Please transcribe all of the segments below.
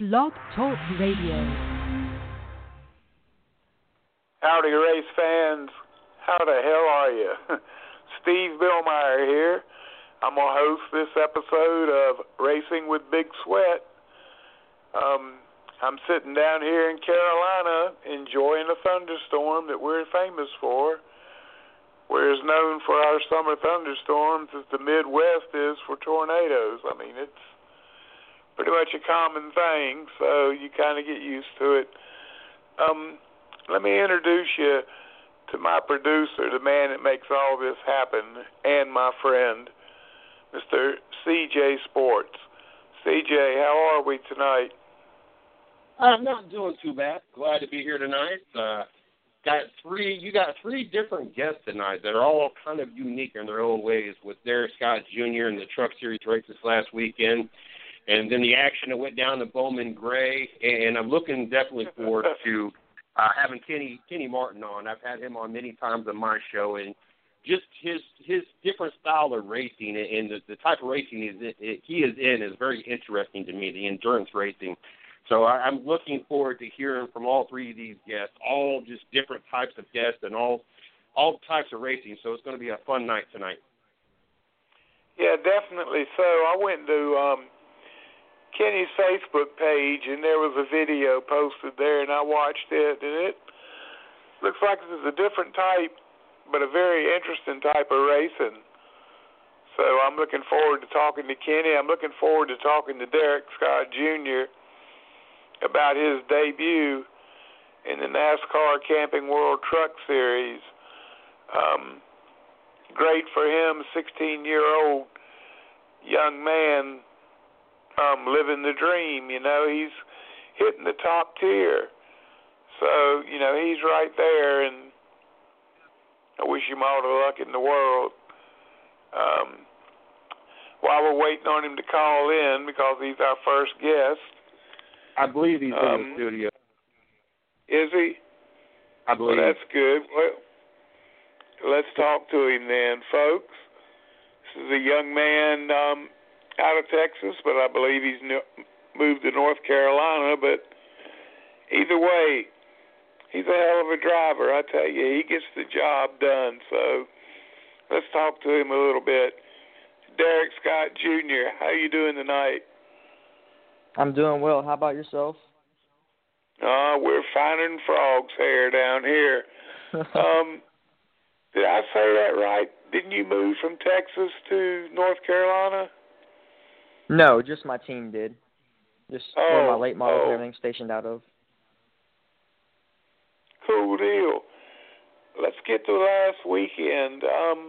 Blog Talk Radio. Howdy, race fans. How the hell are you? Steve Billmeyer here. I'm going to host this episode of Racing with Big Sweat. I'm sitting down here in Carolina enjoying a thunderstorm that we're famous for. We're as known for our summer thunderstorms as the Midwest is for tornadoes. I mean, it's pretty much a common thing, so you kind of get used to it. Let me introduce you to my producer, the man that makes all this happen, and my friend, Mr. CJ Sports. CJ, how are we tonight? I'm not doing too bad. Glad to be here tonight. You got three different guests tonight that are all kind of unique in their own ways, with Derek Scott Jr. in the Truck Series races last weekend, and then the action that went down to Bowman Gray. And I'm looking definitely forward to having Kenny Martin on. I've had him on many times on my show, and just his different style of racing and the type of racing he is in is very interesting to me, the endurance racing. So I'm looking forward to hearing from all three of these guests, all just different types of guests and all types of racing. So it's going to be a fun night tonight. Yeah, definitely. So I went to Kenny's Facebook page, and there was a video posted there, and I watched it, and it looks like it's a different type, but a very interesting type of racing. So I'm looking forward to talking to Kenny. I'm looking forward to talking to Derek Scott Jr. about his debut in the NASCAR Camping World Truck Series. Great for him, 16-year-old young man living the dream. You know, he's hitting the top tier. So, you know, he's right there, and I wish him all the luck in the world. While we're waiting on him to call in, because he's our first guest, I believe he's in the studio. Is he? I believe. Well, that's good. Well, let's talk to him then, folks. This is a young man out of Texas, but I believe he's moved to North Carolina. But either way, he's a hell of a driver. I tell you, he gets the job done. So let's talk to him a little bit. Derek Scott Jr., how you doing tonight? I'm doing well. How about yourself? We're finer than frog's hair down here. Did I say that right? Didn't you move from Texas to North Carolina? No, just my team did. Just where my late models and everything stationed out of. Cool deal. Let's get to last weekend.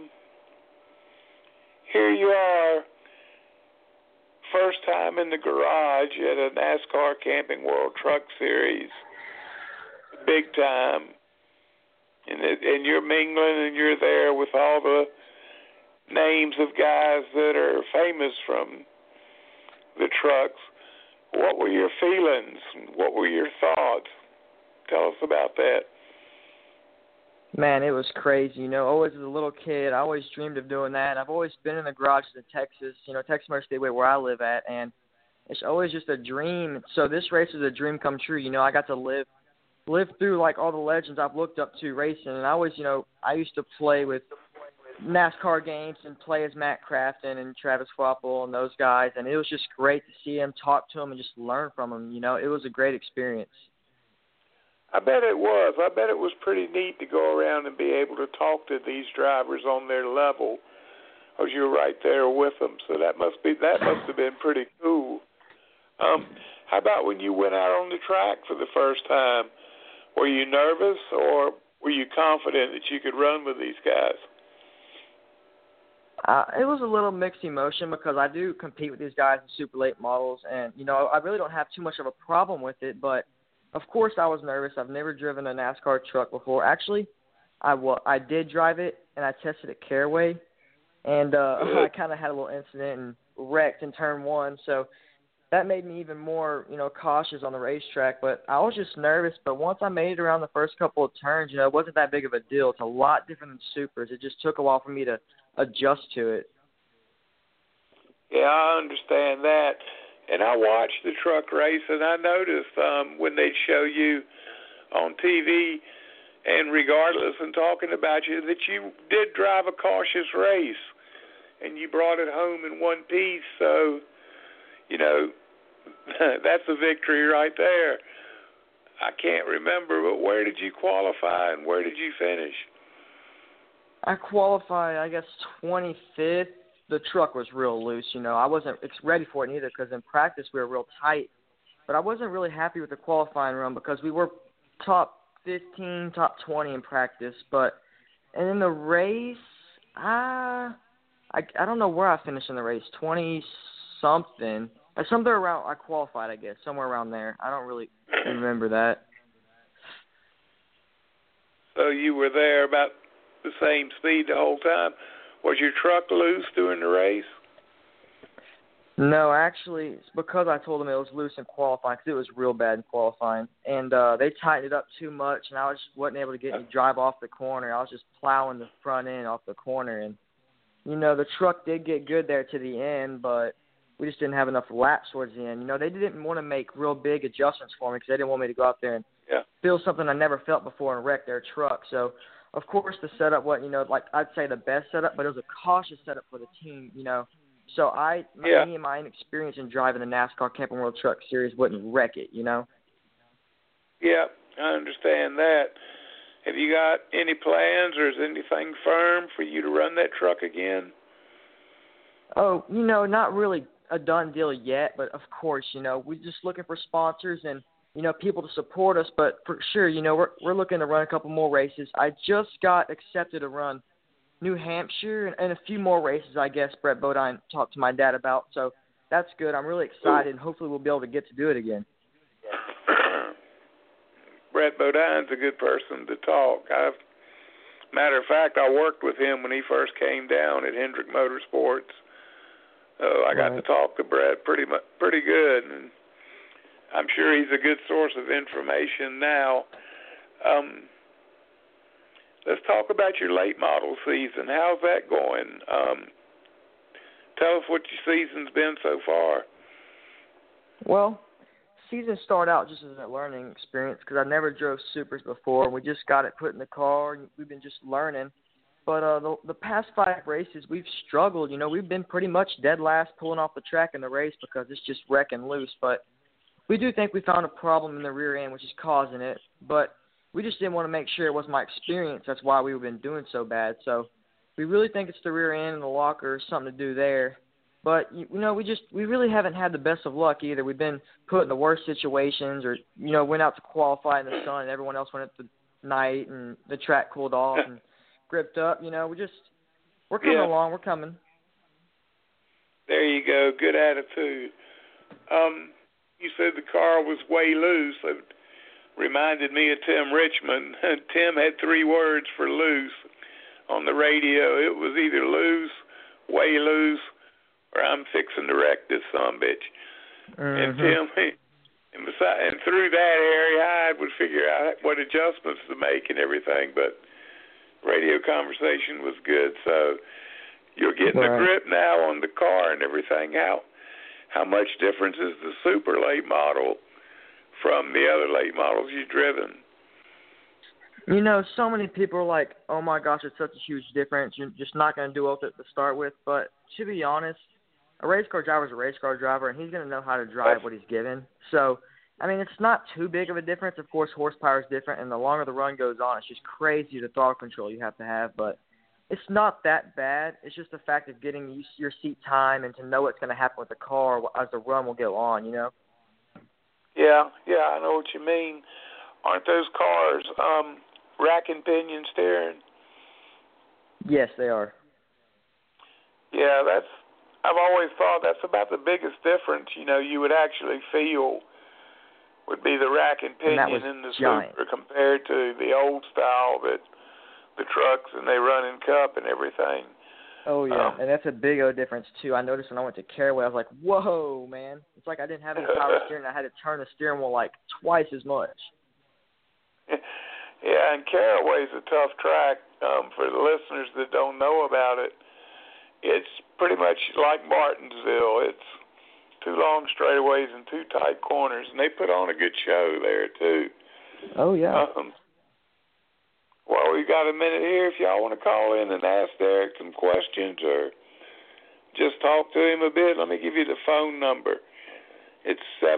Here you are. First time in the garage at a NASCAR Camping World Truck Series. Big time. And you're mingling and you're there with all the names of guys that are famous from the trucks. What were your feelings? What were your thoughts? Tell us about that. Man, it was crazy. You know, always as a little kid, I always dreamed of doing that. I've always been in the garages in Texas, Texas Motor Speedway where I live at, and it's always just a dream. So this race was a dream come true. You know, I got to live through, like, all the legends I've looked up to racing. And I always, I used to play with NASCAR games and play as Matt Crafton and Travis Foppel and those guys. And it was just great to see them, talk to them, and just learn from them. You know, it was a great experience. I bet it was. I bet it was pretty neat to go around and be able to talk to these drivers on their level, because you're right there with them. So that must have been pretty cool. How about when you went out on the track for the first time? Were you nervous, or were you confident that you could run with these guys? It was a little mixed emotion, because I do compete with these guys in super late models, and, I really don't have too much of a problem with it, but of course I was nervous. I've never driven a NASCAR truck before. Actually, I did drive it, and I tested at Caraway, and I kind of had a little incident and wrecked in turn one, so that made me even more, cautious on the racetrack. But I was just nervous, but once I made it around the first couple of turns, it wasn't that big of a deal. It's a lot different than supers. It just took a while for me to adjust to it. Yeah, I understand that. And I watched the truck race, and I noticed when they'd show you on TV, and regardless, and talking about you, that you did drive a cautious race, and you brought it home in one piece. So, you know, that's a victory right there. I can't remember, but where did you qualify and where did you finish? I qualified, I guess, 25th. The truck was real loose, you know. I wasn't ready for it either because in practice we were real tight. But I wasn't really happy with the qualifying run because we were top 15, top 20 in practice. And in the race, I don't know where I finished in the race, 20-something. Somewhere around, I qualified, I guess, somewhere around there. I don't really remember that. So you were there about the same speed the whole time. Was your truck loose during the race? No, actually, it's because I told them it was loose in qualifying because it was real bad in qualifying. And they tightened it up too much, and I wasn't able to get any drive off the corner. I was just plowing the front end off the corner. And, you know, the truck did get good there to the end, but we just didn't have enough laps towards the end. You know, they didn't want to make real big adjustments for me because they didn't want me to go out there and feel something I never felt before and wreck their truck. So, of course, the setup wasn't, you know, like I'd say the best setup, but it was a cautious setup for the team, you know. So me and my inexperience in driving the NASCAR Camping World Truck Series wouldn't wreck it, you know. Yeah, I understand that. Have you got any plans or is anything firm for you to run that truck again? Oh, you know, not really a done deal yet, but of course, you know, we're just looking for sponsors and, you know, people to support us. But for sure, you know, we're looking to run a couple more races. I just got accepted to run New Hampshire and a few more races, I guess, Brett Bodine talked to my dad about. So that's good. I'm really excited, and hopefully we'll be able to get to do it again. Brett Bodine's a good person to talk. Matter of fact, I worked with him when he first came down at Hendrick Motorsports. I got to talk to Brett pretty good, and I'm sure he's a good source of information now. Let's talk about your late model season. How's that going? Tell us what your season's been so far. Well, season started out just as a learning experience because I never drove supers before. We just got it put in the car, and we've been just learning. But the past 5 races, we've struggled. You know, we've been pretty much dead last pulling off the track in the race because it's just wrecking loose. But we do think we found a problem in the rear end, which is causing it. But we just didn't want to make sure it was my experience. That's why we've been doing so bad. So we really think it's the rear end and the locker, something to do there. But, you know, we really haven't had the best of luck either. We've been put in the worst situations or, you know, went out to qualify in the sun and everyone else went at the night and the track cooled off and gripped up. You know, we're coming along. We're coming. There you go. Good attitude. You said the car was way loose. It reminded me of Tim Richmond. Tim had 3 words for loose on the radio. It was either loose, way loose, or I'm fixing to wreck this sumbitch. And Tim, and through that, Harry Hyde would figure out what adjustments to make and everything. But radio conversation was good. So you're getting a grip now on the car and everything. How much difference is the super late model from the other late models you've driven? You know, so many people are like, oh, my gosh, it's such a huge difference. You're just not going to do it to start with. But to be honest, a race car driver is a race car driver, and he's going to know how to drive what he's given. So, I mean, it's not too big of a difference. Of course, horsepower is different, and the longer the run goes on, it's just crazy the throttle control you have to have. But it's not that bad. It's just the fact of getting used to your seat time and to know what's going to happen with the car as the run will go on, you know? Yeah, I know what you mean. Aren't those cars rack and pinion steering? Yes, they are. Yeah, I've always thought that's about the biggest difference, you know, you would actually feel would be the rack and pinion in the Super compared to the old style that the trucks and they run in Cup and everything. Oh, yeah, and that's a big old difference, too. I noticed when I went to Caraway, I was like, whoa, man. It's like I didn't have any power steering. I had to turn the steering wheel like twice as much. Yeah, and Caraway's a tough track. For the listeners that don't know about it, it's pretty much like Martinsville. It's 2 long straightaways and 2 tight corners, and they put on a good show there too. Oh yeah. Well, we've got a minute here. If y'all want to call in and ask Derek some questions or just talk to him a bit, let me give you the phone number. It's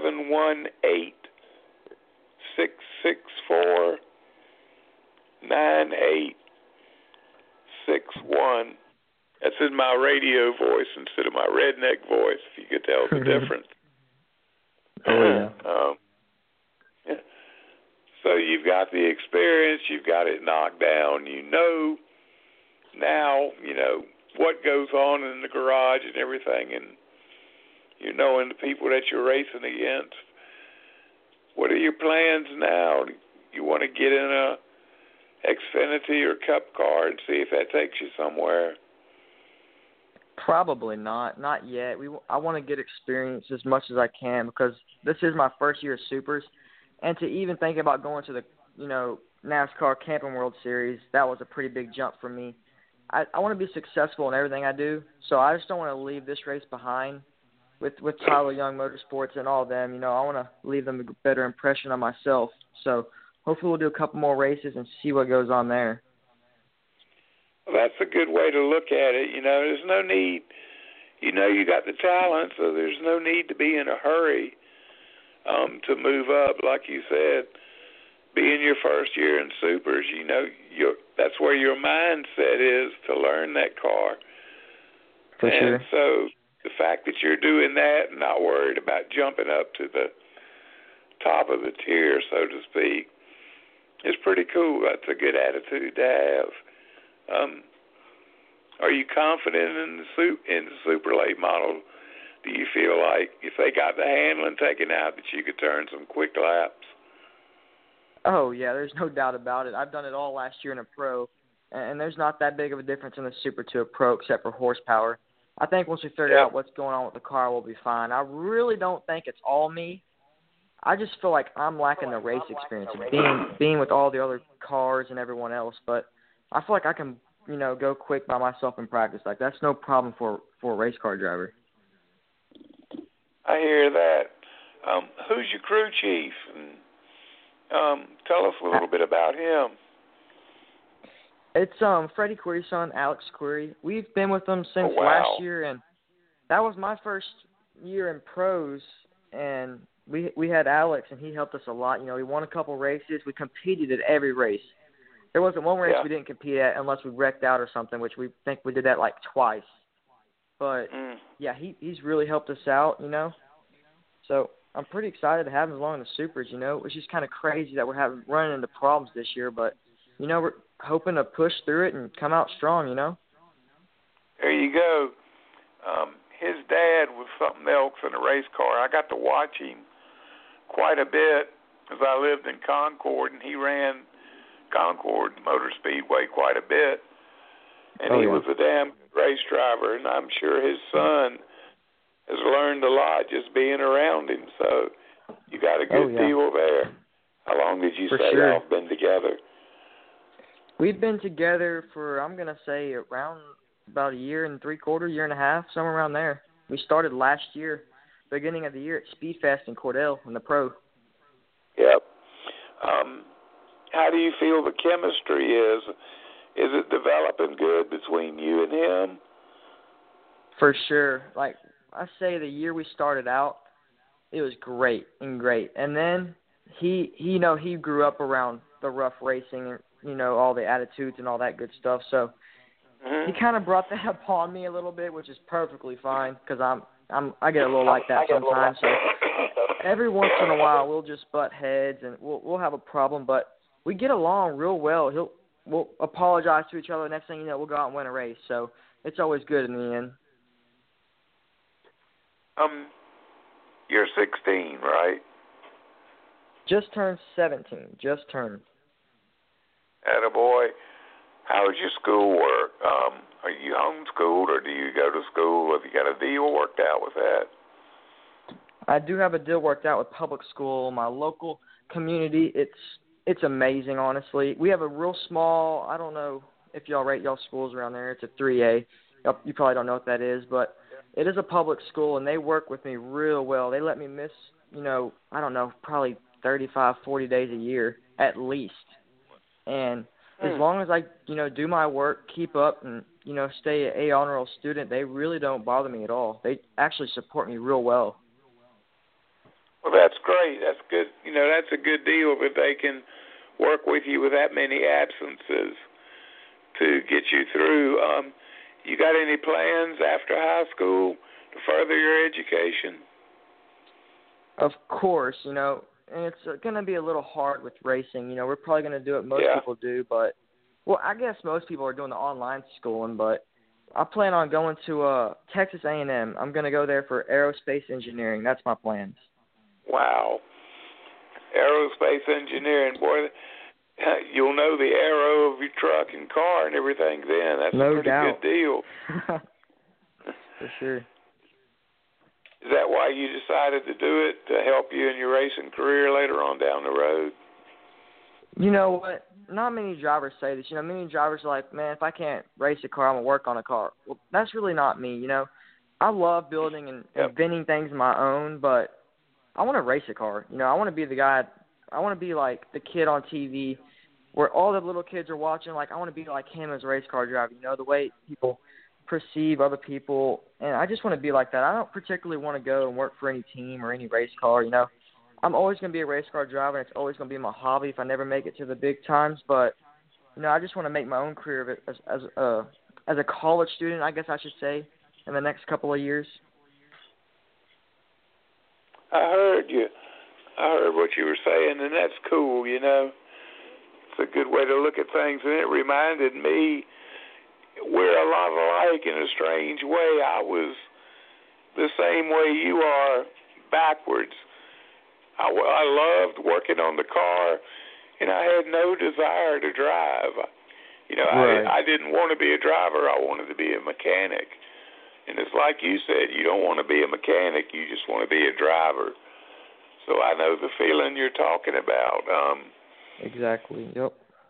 718-664-9861. That's in my radio voice instead of my redneck voice, if you could tell the difference. Oh, yeah. Yeah. So you've got the experience, you've got it knocked down, you know now, what goes on in the garage and everything, and you knowing the people that you're racing against. What are your plans now? You want to get in a Xfinity or Cup car and see if that takes you somewhere? Probably not. Not yet. I want to get experience as much as I can because this is my first year of Supers. And to even think about going to the, NASCAR Camping World Series, that was a pretty big jump for me. I want to be successful in everything I do, so I just don't want to leave this race behind with Tyler Young Motorsports and all of them. I want to leave them a better impression on myself. So hopefully we'll do a couple more races and see what goes on there. Well, that's a good way to look at it. There's no need. You got the talent, so there's no need to be in a hurry to move up. Like you said, being your first year in Supers, that's where your mindset is to learn that car. For sure. And so the fact that you're doing that and not worried about jumping up to the top of the tier, so to speak, is pretty cool. That's a good attitude to have. Are you confident in the super late model? Do you feel like if they got the handling taken out that you could turn some quick laps? Oh, yeah, there's no doubt about it. I've done it all last year in a pro, and there's not that big of a difference in the Super to a pro except for horsepower. I think once we figure out what's going on with the car, we'll be fine. I really don't think it's all me. I just feel like I'm lacking the race experience of being with all the other cars and everyone else, but I feel like I can, go quick by myself in practice. Like, that's no problem for a race car driver. I hear that. Who's your crew chief? And, tell us a little bit about him. It's Freddie Query's son, Alex Query. We've been with him since last year, and that was my first year in pros, and we had Alex, and he helped us a lot. We won a couple races. We competed at every race. There wasn't one race we didn't compete at unless we wrecked out or something, which we think we did that like twice. But, yeah, he's really helped us out, So I'm pretty excited to have him along in the Supers, It's just kind of crazy that we're running into problems this year, but, we're hoping to push through it and come out strong, There you go. His dad was something else in a race car. I got to watch him quite a bit as I lived in Concord, and he ran Concord Motor Speedway quite a bit. And he was a damn good race driver, and I'm sure his son has learned a lot just being around him. So you got a good deal there. How long did you say y'all have been together? We've been together for, I'm going to say, around about a year and 3/4, year and a half, somewhere around there. We started last year, beginning of the year at Speedfest in Cordell in the pro. Yep. How do you feel the chemistry is? Is it developing good between you and him? For sure. Like I say, the year we started out, it was great. And then he grew up around the rough racing and, all the attitudes and all that good stuff. So he kind of brought that upon me a little bit, which is perfectly fine because I get a little like that sometimes. So every once in a while we'll just butt heads and we'll have a problem, but we get along real well. We'll apologize to each other. Next thing you know, we'll go out and win a race. So it's always good in the end. You're 16, right? Just turned 17. Just turned. Attaboy. How's your schoolwork? Are you homeschooled or do you go to school? Have you got a deal worked out with that? I do have a deal worked out with public school. My local community, it's amazing, honestly. We have a real small, I don't know if y'all rate y'all schools around there. It's a 3A. You probably don't know what that is, but it is a public school, and they work with me real well. They let me miss, I don't know, probably 35, 40 days a year at least. And as long as I, do my work, keep up, and, stay an A honor roll student, they really don't bother me at all. They actually support me real well. Well, that's great. That's good. That's a good deal that they can work with you with that many absences to get you through. You got any plans after high school to further your education? Of course, and it's going to be a little hard with racing. We're probably going to do what most people do, but, well, I guess most people are doing the online schooling, but I plan on going to Texas A&M. I'm going to go there for aerospace engineering. That's my plans. Wow. Aerospace engineering, boy, you'll know the aero of your truck and car and everything then. That's a pretty good deal. For sure. Is that why you decided to do it, to help you in your racing career later on down the road? You know what? Not many drivers say this. Many drivers are like, man, if I can't race a car, I'm going to work on a car. Well, that's really not me, I love building and inventing things of my own, but I want to race a car. I want to be the guy. I want to be like the kid on TV where all the little kids are watching. Like, I want to be like him as a race car driver, the way people perceive other people. And I just want to be like that. I don't particularly want to go and work for any team or any race car, I'm always going to be a race car driver, and it's always going to be my hobby if I never make it to the big times. But, I just want to make my own career of it as a college student, I guess I should say, in the next couple of years. I heard you. I heard what you were saying, and that's cool, It's a good way to look at things, and it reminded me we're a lot alike in a strange way. I was the same way you are, backwards. I loved working on the car, and I had no desire to drive. Right. I didn't want to be a driver. I wanted to be a mechanic. And it's like you said, you don't want to be a mechanic. You just want to be a driver. So I know the feeling you're talking about. Exactly, yep.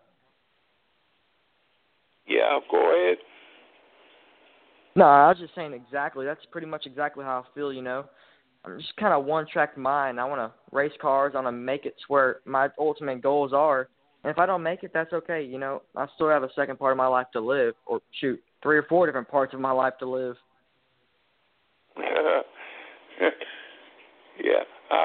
Yeah, go ahead. No, I was just saying exactly. That's pretty much exactly how I feel, I'm just kind of one-track mind. I want to race cars. I want to make it to where my ultimate goals are. And if I don't make it, that's okay. I still have a second part of my life to live, or shoot, 3 or 4 different parts of my life to live. Yeah.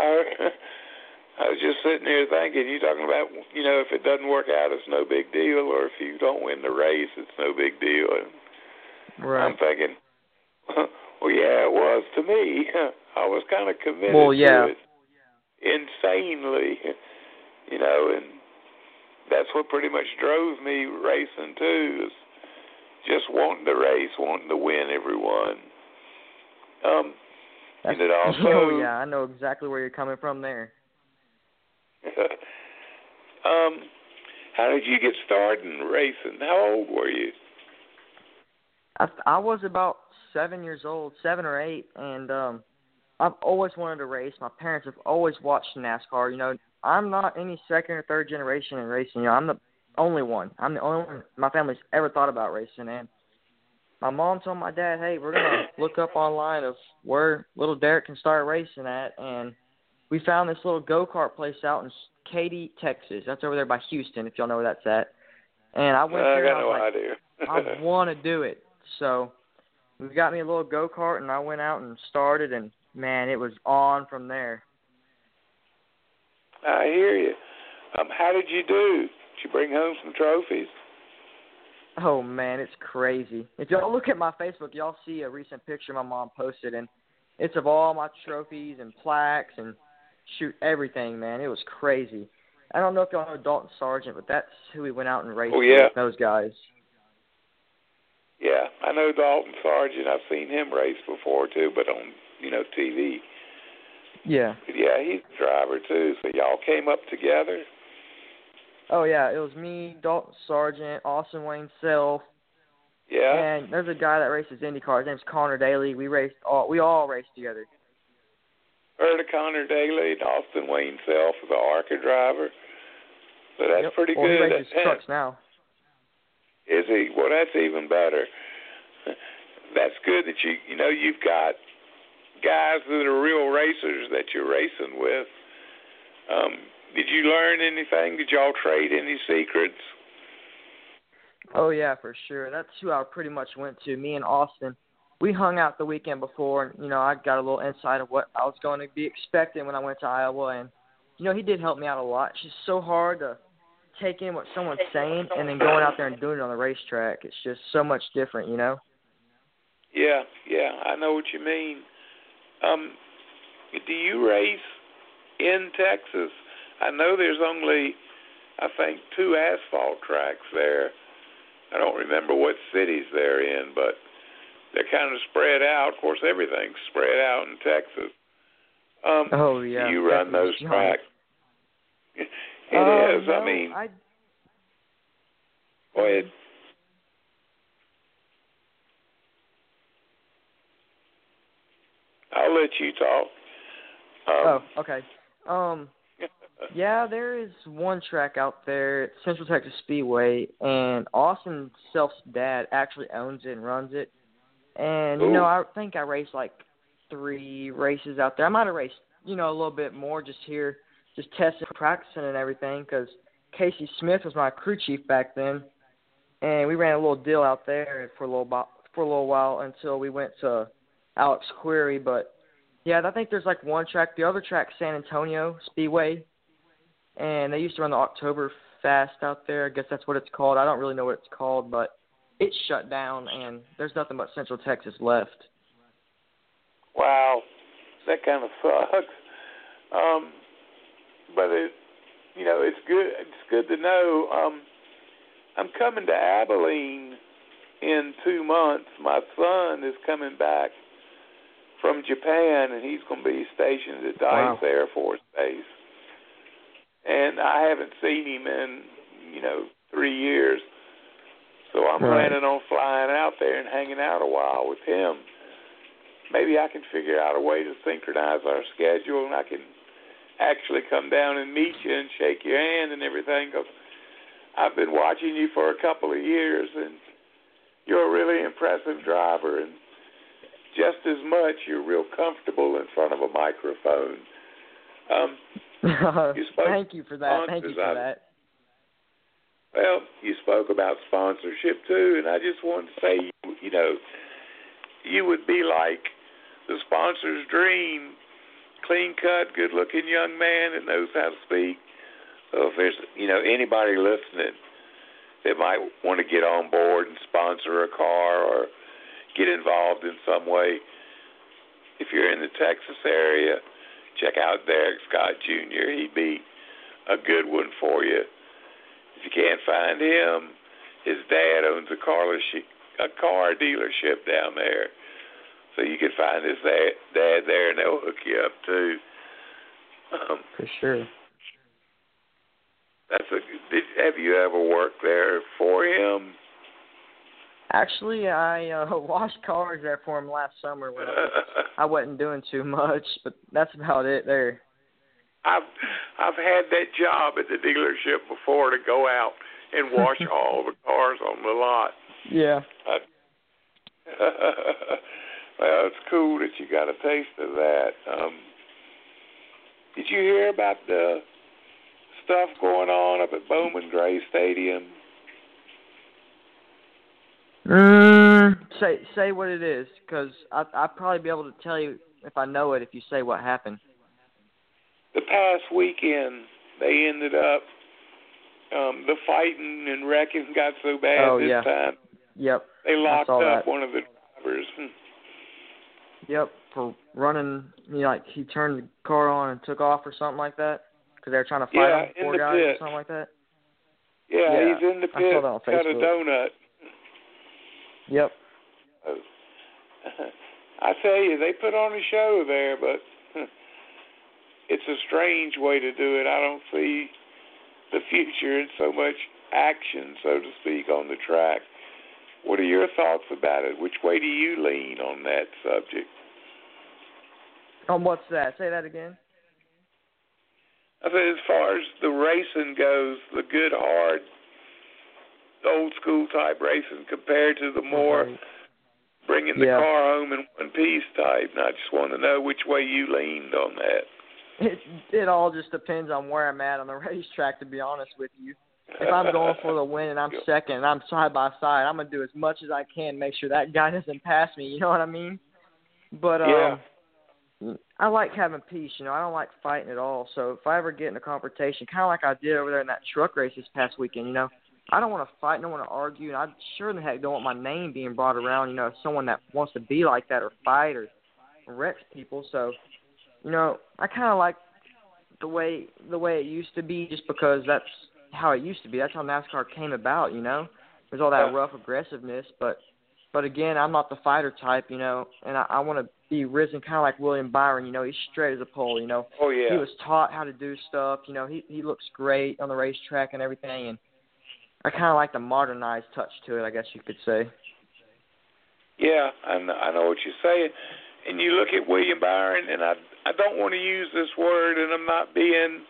I was just sitting here thinking, you talking about, if it doesn't work out, it's no big deal, or if you don't win the race, it's no big deal. And right. I'm thinking, well, yeah, it was to me. I was kind of committed to it insanely, and that's what pretty much drove me racing too, is just wanting to race, wanting to win everyone. And it also, oh, yeah, I know exactly where you're coming from there. How did you get started in racing? How old were you? I was about 7 years old, 7 or 8, and I've always wanted to race. My parents have always watched NASCAR. I'm not any second or third generation in racing. I'm the only one. I'm the only one my family's ever thought about racing. And my mom told my dad, hey, we're going to look up online of where little Derek can start racing at. And we found this little go-kart place out in Katy, Texas. That's over there by Houston, if y'all know where that's at. And I went there and I was like, I want to do it. So we got me a little go-kart, and I went out and started, and, man, it was on from there. I hear you. How did you do? Did you bring home some trophies? Oh, man, it's crazy. If y'all look at my Facebook, y'all see a recent picture my mom posted, and it's of all my trophies and plaques and, shoot, everything, man. It was crazy. I don't know if y'all know Dalton Sargent, but that's who we went out and raced with, those guys. Yeah, I know Dalton Sargent. I've seen him race before, too, but on, TV. Yeah. But yeah, he's a driver, too. So y'all came up together? Oh, yeah, it was me, Dalton Sargent, Austin Wayne Self. Yeah. And there's a guy that races IndyCar. His name's Connor Daly. We all raced together. Heard of Connor Daly and Austin Wayne Self, the ARCA driver. So that's pretty good. He races trucks now. Is he? Well, that's even better. that's good that you've got guys that are real racers that you're racing with. Did you learn anything? Did y'all trade any secrets? Oh, yeah, for sure. That's who I pretty much went to. Me and Austin, we hung out the weekend before, and, I got a little insight of what I was going to be expecting when I went to Iowa. And, he did help me out a lot. It's just so hard to take in what someone's saying and then going out there and doing it on the racetrack. It's just so much different, Yeah, I know what you mean. Do you race in Texas? I know there's only, I think, 2 asphalt tracks there. I don't remember what cities they're in, but they're kind of spread out. Of course, everything's spread out in Texas. Oh, yeah. Do you run those tracks? It is. No, I mean, go ahead. I'll let you talk. Okay. Yeah, there is one track out there at Central Texas Speedway, and Austin Self's dad actually owns it and runs it. And, I think I raced like 3 races out there. I might have raced, a little bit more just here, just testing, practicing and everything, because Casey Smith was my crew chief back then. And we ran a little deal out there for a little while until we went to Alex Query. But, yeah, I think there's like one track. The other track's San Antonio Speedway. And they used to run the Oktoberfest out there. I guess that's what it's called. I don't really know what it's called, but it's shut down, and there's nothing but Central Texas left. Wow, that kind of sucks. But it's good. It's good to know. I'm coming to Abilene in 2 months. My son is coming back from Japan, and he's going to be stationed at Dice Air Force Base. And I haven't seen him in, 3 years. So I'm planning on flying out there and hanging out a while with him. Maybe I can figure out a way to synchronize our schedule, and I can actually come down and meet you and shake your hand and everything, because I've been watching you for a couple of years, and you're a really impressive driver, and just as much, you're real comfortable in front of a microphone. Thank you for that. Well, you spoke about sponsorship, too, and I just wanted to say, you would be like the sponsor's dream, clean-cut, good-looking young man that knows how to speak. So if there's, anybody listening that might want to get on board and sponsor a car or get involved in some way, if you're in the Texas area, check out Derek Scott Jr. He'd be a good one for you. If you can't find him, his dad owns a car dealership down there. So you can find his dad there, and they'll hook you up, too. For sure. Have you ever worked there for him? Actually, I washed cars there for him last summer when I wasn't doing too much, but that's about it there. I've had that job at the dealership before, to go out and wash all the cars on the lot. Yeah. Well, it's cool that you got a taste of that. Did you hear about the stuff going on up at Bowman Gray Stadium? Say what it is, because I'll probably be able to tell you if I know it if you say what happened. The past weekend, they ended up, the fighting and wrecking got so bad this time. Yep. They locked up one of the drivers. Yep, for running, like he turned the car on and took off or something like that, because they were trying to fight on 4 guys or something like that. Yeah, he's in the pit, I saw that on Facebook. got a donut. Yep. I tell you, they put on a show there, but it's a strange way to do it. I don't see the future in so much action, so to speak, on the track. What are your thoughts about it? Which way do you lean on that subject? On what's that? Say that again. I think as far as the racing goes, the good, hard, old school type racing compared to the more bringing the car home in one piece type, and I just want to know which way you leaned on that. It all just depends on where I'm at on the racetrack, to be honest with you. If I'm going for the win and I'm second and I'm side by side, I'm going to do as much as I can to make sure that guy doesn't pass me, you know what I mean? But I like having peace, you know. I don't like fighting at all. So if I ever get in a confrontation, kind of like I did over there in that truck race this past weekend, you know, I don't want to fight, I don't want to argue, and I sure in the heck don't want my name being brought around, you know, as someone that wants to be like that or fight or wreck people. So, you know, I kind of like the way it used to be, just because that's how it used to be. That's how NASCAR came about, you know. There's all that rough aggressiveness, but again, I'm not the fighter type, you know, and I want to be risen kind of like William Byron, you know. He's straight as a pole, you know. Oh, yeah. He was taught how to do stuff, you know. He looks great on the racetrack and everything, and I kind of like the modernized touch to it, I guess you could say. Yeah, I know what you're saying. And you look at William Byron, and I don't want to use this word, and I'm not being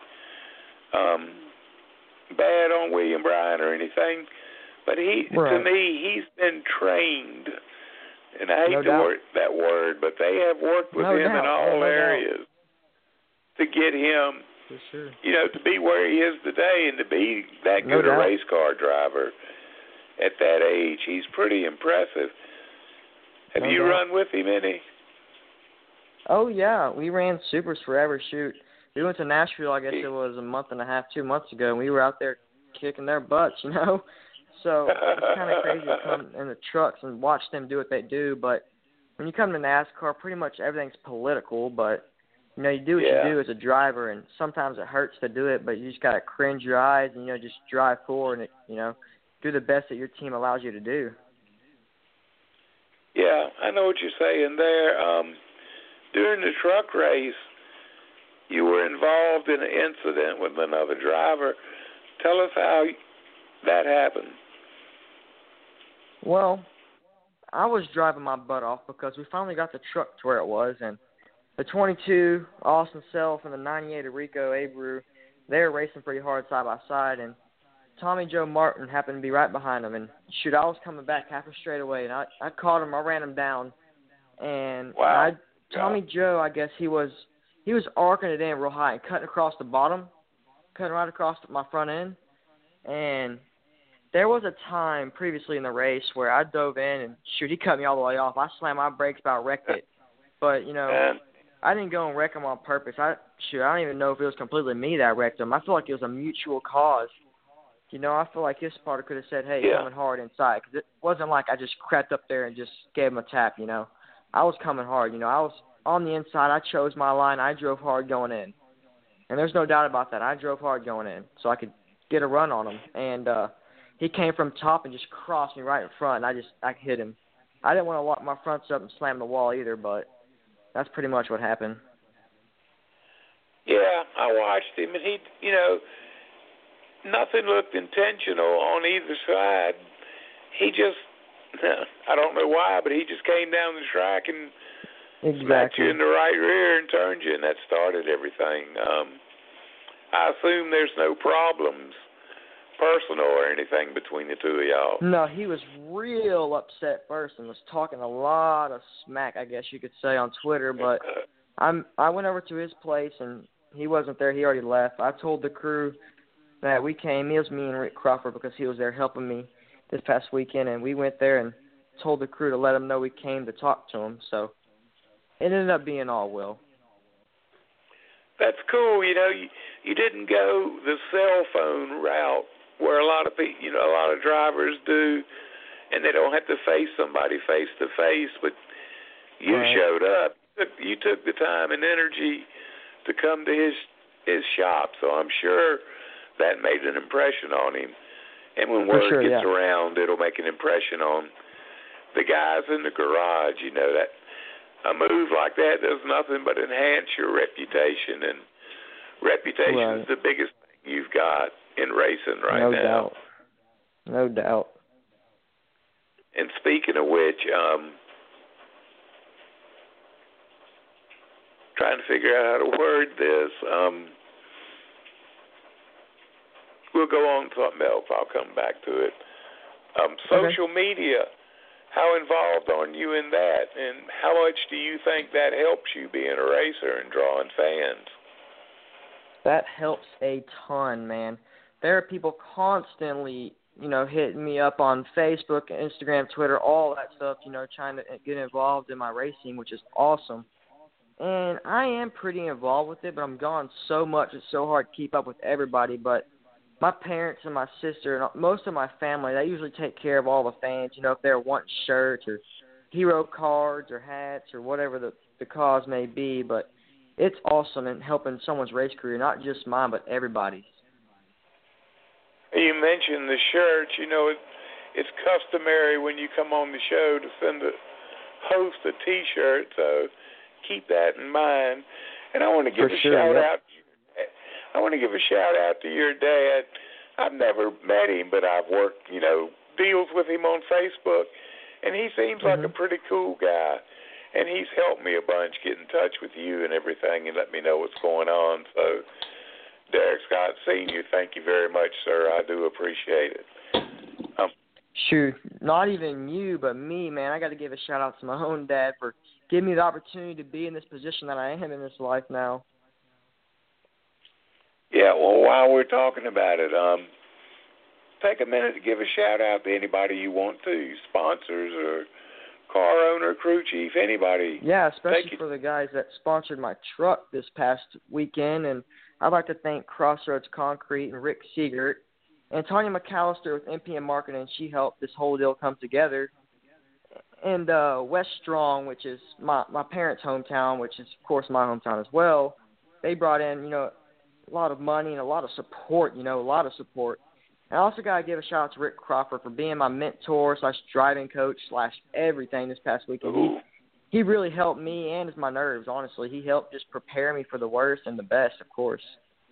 bad on William Byron or anything, but to me, he's been trained, and I hate that word, but they have worked with him in all areas to get him, for sure, you know, to be where he is today and to be that good a race car driver at that age. He's pretty impressive. Have you run with him any? Oh, yeah. We ran supers forever. Shoot. We went to Nashville, I guess it was a month and a half, 2 months ago, and we were out there kicking their butts, you know. So it's kind of crazy to come in the trucks and watch them do what they do. But when you come to NASCAR, pretty much everything's political. But, you know, you do what you do as a driver, and sometimes it hurts to do it, but you just got to cringe your eyes and, you know, just drive forward and, you know, do the best that your team allows you to do. Yeah, I know what you're saying there. During the truck race, you were involved in an incident with another driver. Tell us how that happened. Well, I was driving my butt off because we finally got the truck to where it was, and the 22, Austin Self, and the 98 Rico Abreu, they were racing pretty hard side by side, and Tommy Joe Martin happened to be right behind him. And, shoot, I was coming back half a straightaway, and I caught him. I ran him down, and Tommy Joe, I guess he was arcing it in real high and cutting across the bottom, cutting right across my front end. And there was a time previously in the race where I dove in and, shoot, he cut me all the way off. I slammed my brakes, about wrecked it. But, you know, I didn't go and wreck him on purpose. I don't even know if it was completely me that wrecked him. I feel like it was a mutual cause. You know, I feel like his spotter could have said, hey, coming hard inside. Because it wasn't like I just crept up there and just gave him a tap, you know. I was coming hard, you know. I was on the inside. I chose my line. I drove hard going in. And there's no doubt about that. I drove hard going in so I could get a run on him. And he came from top and just crossed me right in front, and I hit him. I didn't want to lock my fronts up and slam the wall either, but that's pretty much what happened. Yeah, I watched him, and he, you know, nothing looked intentional on either side. He just, I don't know why, but he just came down the track and smacked you in the right rear and turned you, and that started everything. I assume there's no problems, personal or anything, between the two of y'all. No, he was real upset first and was talking a lot of smack, I guess you could say, on Twitter. But I went over to his place, and he wasn't there. He already left. I told the crew that we came. It was me and Rick Crawford because he was there helping me this past weekend, and we went there and told the crew to let him know we came to talk to him. So it ended up being all well. That's cool. You know, you didn't go the cell phone route where a lot of people, you know, a lot of drivers do, and they don't have to face somebody face to face. But you showed up. You took the time and energy to come to his shop. So I'm sure that made an impression on him. And when word gets around, it'll make an impression on the guys in the garage. You know, that a move like that does nothing but enhance your reputation, and reputation is the biggest thing you've got in racing right now. No doubt. And speaking of which, trying to figure out how to word this. We'll go on to something else. I'll come back to it. Social media. how involved are you in that, and how much do you think that helps you being a racer and drawing fans? That helps a ton, man. There are people constantly, hitting me up on Facebook, Instagram, Twitter, all that stuff, trying to get involved in my racing, which is awesome. And I am pretty involved with it, but I'm gone so much. It's so hard to keep up with everybody. But my parents and my sister and most of my family, they usually take care of all the fans, if they're wanting shirts or hero cards or hats or whatever the cause may be. But it's awesome in helping someone's race career, not just mine, but everybody's. You mentioned the shirts. It's customary when you come on the show to send a host a T-shirt, so keep that in mind. And I want to give a shout out. I want to give a shout out to your dad. I've never met him, but I've worked, deals with him on Facebook, and he seems like a pretty cool guy. And he's helped me a bunch, get in touch with you and everything, and let me know what's going on. So, Derek Scott Sr., thank you very much, sir. I do appreciate it. Shoot, not even you, but me, man. I got to give a shout out to my own dad for giving me the opportunity to be in this position that I am in this life now. Yeah, well, while we're talking about it, take a minute to give a shout out to anybody you want to, sponsors or car owner, crew chief, anybody. Yeah, especially for the guys that sponsored my truck this past weekend. And I'd like to thank Crossroads Concrete and Rick Siegert and Tanya McAllister with NPM Marketing. She helped this whole deal come together. And West Strong, which is my parents' hometown, which is, of course, my hometown as well, they brought in, a lot of money and a lot of support, And I also got to give a shout out to Rick Crawford for being my mentor / driving coach / everything this past weekend. He really helped me and my nerves, honestly. He helped just prepare me for the worst and the best, of course.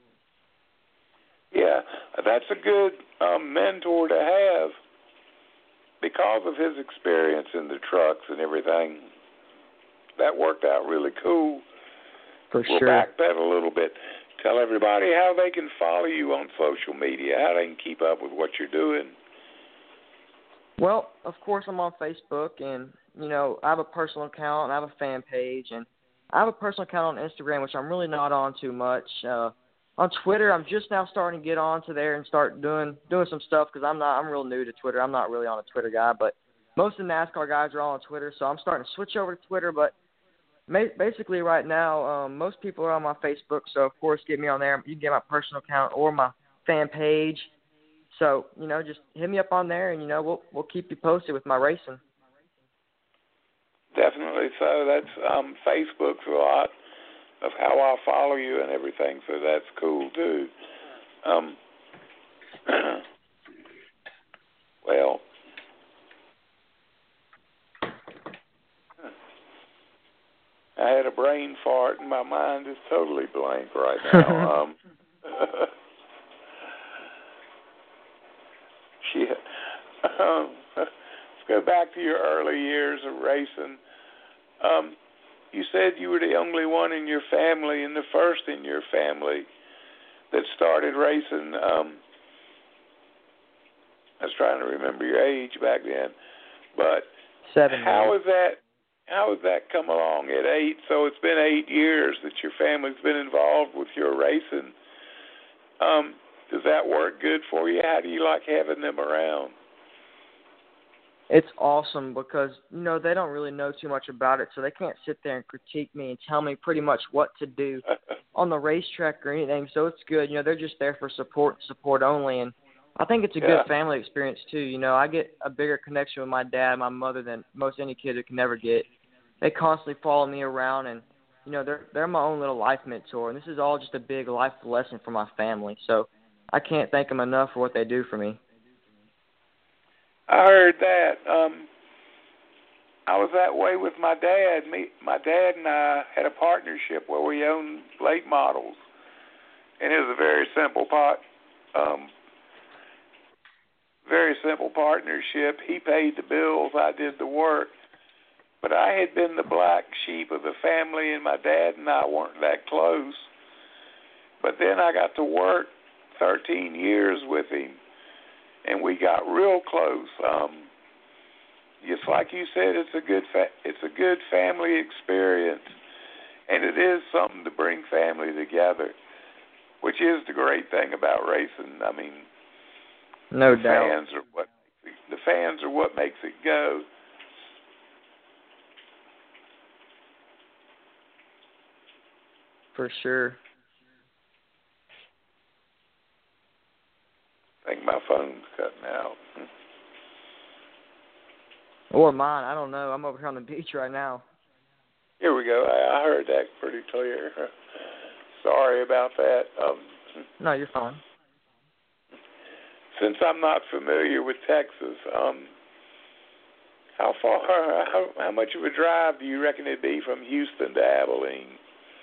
Yeah, that's a good mentor to have because of his experience in the trucks and everything. That worked out really cool. For sure. We'll backpedal a little bit. Tell everybody how they can follow you on social media, how they can keep up with what you're doing. Well, of course, I'm on Facebook, and, I have a personal account, and I have a fan page, and I have a personal account on Instagram, which I'm really not on too much. On Twitter, I'm just now starting to get onto there and start doing some stuff because I'm real new to Twitter. I'm not really on a Twitter guy, but most of the NASCAR guys are all on Twitter, so I'm starting to switch over to Twitter, but basically right now, most people are on my Facebook, so of course get me on there. You can get my personal account or my fan page. So, just hit me up on there, and, we'll keep you posted with my racing. Definitely so. That's Facebook's a lot of how I follow you and everything, so that's cool too. Well, I had a brain fart, and my mind is totally blank right now. Let's go back to your early years of racing. You said you were the only one in your family and the first in your family that started racing. I was trying to remember your age back then, but 7. How has that come along at 8? So it's been 8 years that your family's been involved with your racing. Does that work good for you? How do you like having them around? It's awesome because, they don't really know too much about it, so they can't sit there and critique me and tell me pretty much what to do on the racetrack or anything. So it's good. They're just there for support only. And I think it's a good family experience, too. I get a bigger connection with my dad and my mother than most any kid could never get. They constantly follow me around, and, they're my own little life mentor. And this is all just a big life lesson for my family. So I can't thank them enough for what they do for me. I heard that. I was that way with my dad. My dad and I had a partnership where we owned late models, and it was a very simple partnership. He paid the bills, I did the work. But I had been the black sheep of the family, and my dad and I weren't that close. But then I got to work 13 years with him, and we got real close. just like you said, it's a good family experience, and it is something to bring family together, which is the great thing about racing. I mean, no the doubt. fans are what makes it go. For sure. I think my phone's cutting out. Or mine, I don't know. I'm over here on the beach right now. Here we go. I heard that pretty clear. Sorry about that. No, you're fine. Since I'm not familiar with Texas, how much of a drive do you reckon it'd be from Houston to Abilene?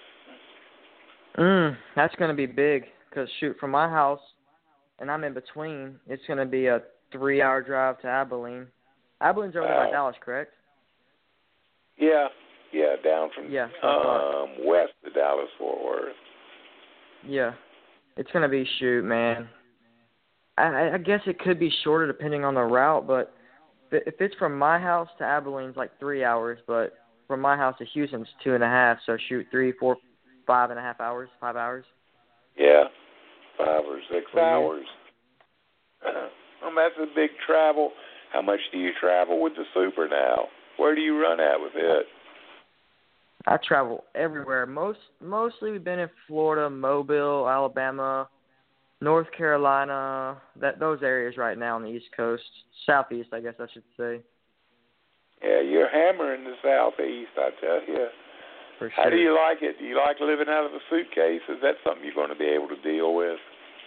That's going to be big because, shoot, from my house, and I'm in between, it's going to be a 3-hour drive to Abilene. Abilene's over by Dallas, correct? Yeah, down from west of Dallas-Fort Worth. Yeah. It's going to be, shoot, man. I guess it could be shorter depending on the route, but if it's from my house to Abilene, it's like 3 hours, but from my house to Houston, it's 2.5, so shoot, 3, 4, 5.5 hours, 5 hours. Yeah, 5 or 6 hours. That's a big travel. How much do you travel with the Super now? Where do you run at with it? I travel everywhere. Mostly we've been in Florida, Mobile, Alabama, North Carolina, those areas right now on the East Coast. Southeast, I guess I should say. Yeah, you're hammering the Southeast, I tell you. For sure. How do you like it? Do you like living out of a suitcase? Is that something you're going to be able to deal with?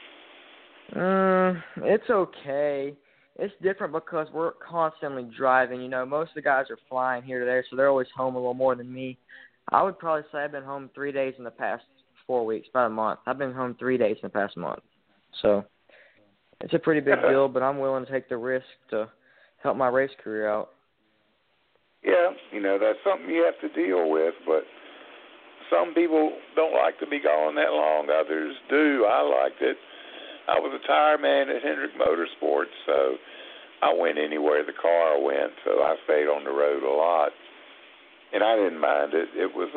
It's okay. It's different because we're constantly driving. You know, most of the guys are flying here to there, so they're always home a little more than me. I would probably say I've been home 3 days in the past 4 weeks, about a month. I've been home 3 days in the past month. So it's a pretty big deal, but I'm willing to take the risk to help my race career out. Yeah, that's something you have to deal with, but some people don't like to be gone that long. Others do. I liked it. I was a tire man at Hendrick Motorsports, so I went anywhere the car went, so I stayed on the road a lot. And I didn't mind it. It was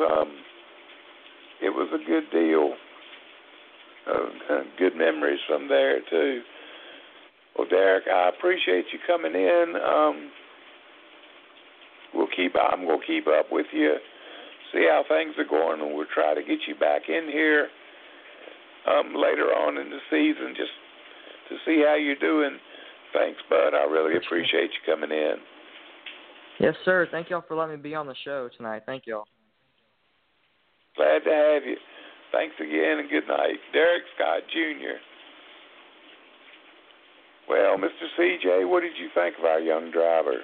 a good deal. Good memories from there too. Well, Derek, I appreciate you coming in. I'm gonna keep up with you, see how things are going, and we'll try to get you back in here later on in the season just to see how you're doing. Thanks, bud. I really appreciate you coming in. Yes, sir. Thank y'all for letting me be on the show tonight. Thank y'all. Glad to have you. Thanks again, and good night. Derek Scott, Jr. Well, Mr. CJ, what did you think of our young driver?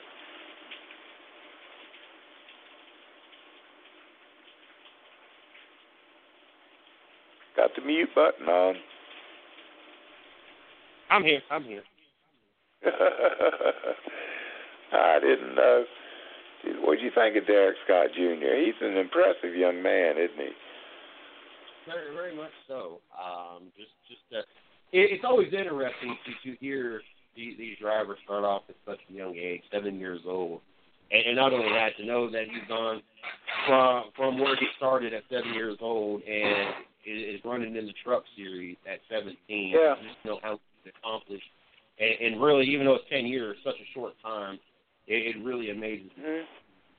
Got the mute button on? I'm here. I didn't know. What did you think of Derek Scott Jr.? He's an impressive young man, isn't he? Very, very much so. It's always interesting to hear these drivers start off at such a young age, 7 years old, and not only that, to know that he's gone from where he started at 7 years old and is running in the Truck Series at 17. Yeah. Just know how he's accomplished, and really, even though it's 10 years, such a short time, it really amazes me. Mm-hmm.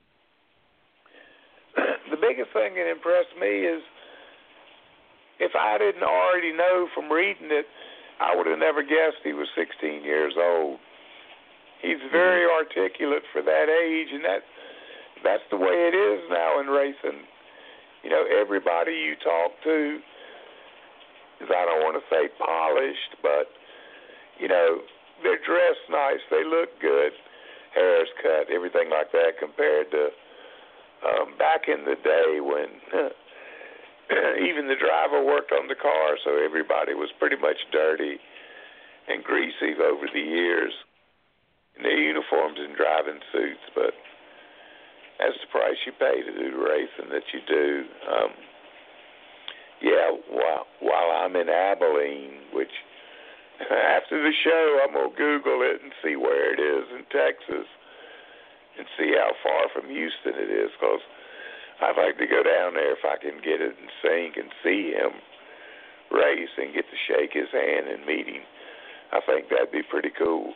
The biggest thing that impressed me is if I didn't already know from reading it, I would have never guessed he was 16 years old. He's very articulate for that age, and that's the way it is now in racing. Everybody you talk to is, I don't want to say polished, but, they're dressed nice, they look good, hair's cut, everything like that, compared to back in the day when even the driver worked on the car, so everybody was pretty much dirty and greasy over the years in their uniforms and driving suits, but that's the price you pay to do the racing that you do. While I'm in Abilene, which after the show I'm going to Google it and see where it is in Texas. and see how far from Houston it is, because I'd like to go down there if I can get it in sync and see him race and get to shake his hand and meet him. I think that'd be pretty cool.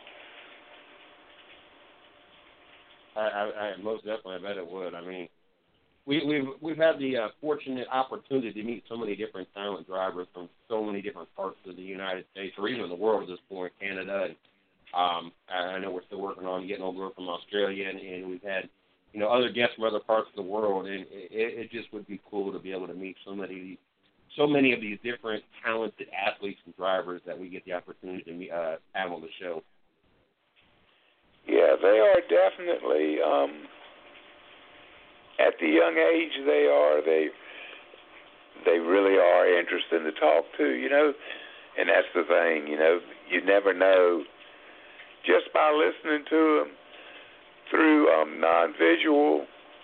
I most definitely, I bet it would. I mean, we've had the fortunate opportunity to meet so many different talent drivers from so many different parts of the United States, or even the world at this point, Canada. And I know we're still working on getting over from Australia, and we've had, you know, other guests from other parts of the world, and it just would be cool to be able to meet so many of these different talented athletes and drivers that we get the opportunity to meet, have on the show. Yeah, they are definitely, at the young age they are, they really are interesting to talk to, you know, and that's the thing, you know, you never know just by listening to them through non-visual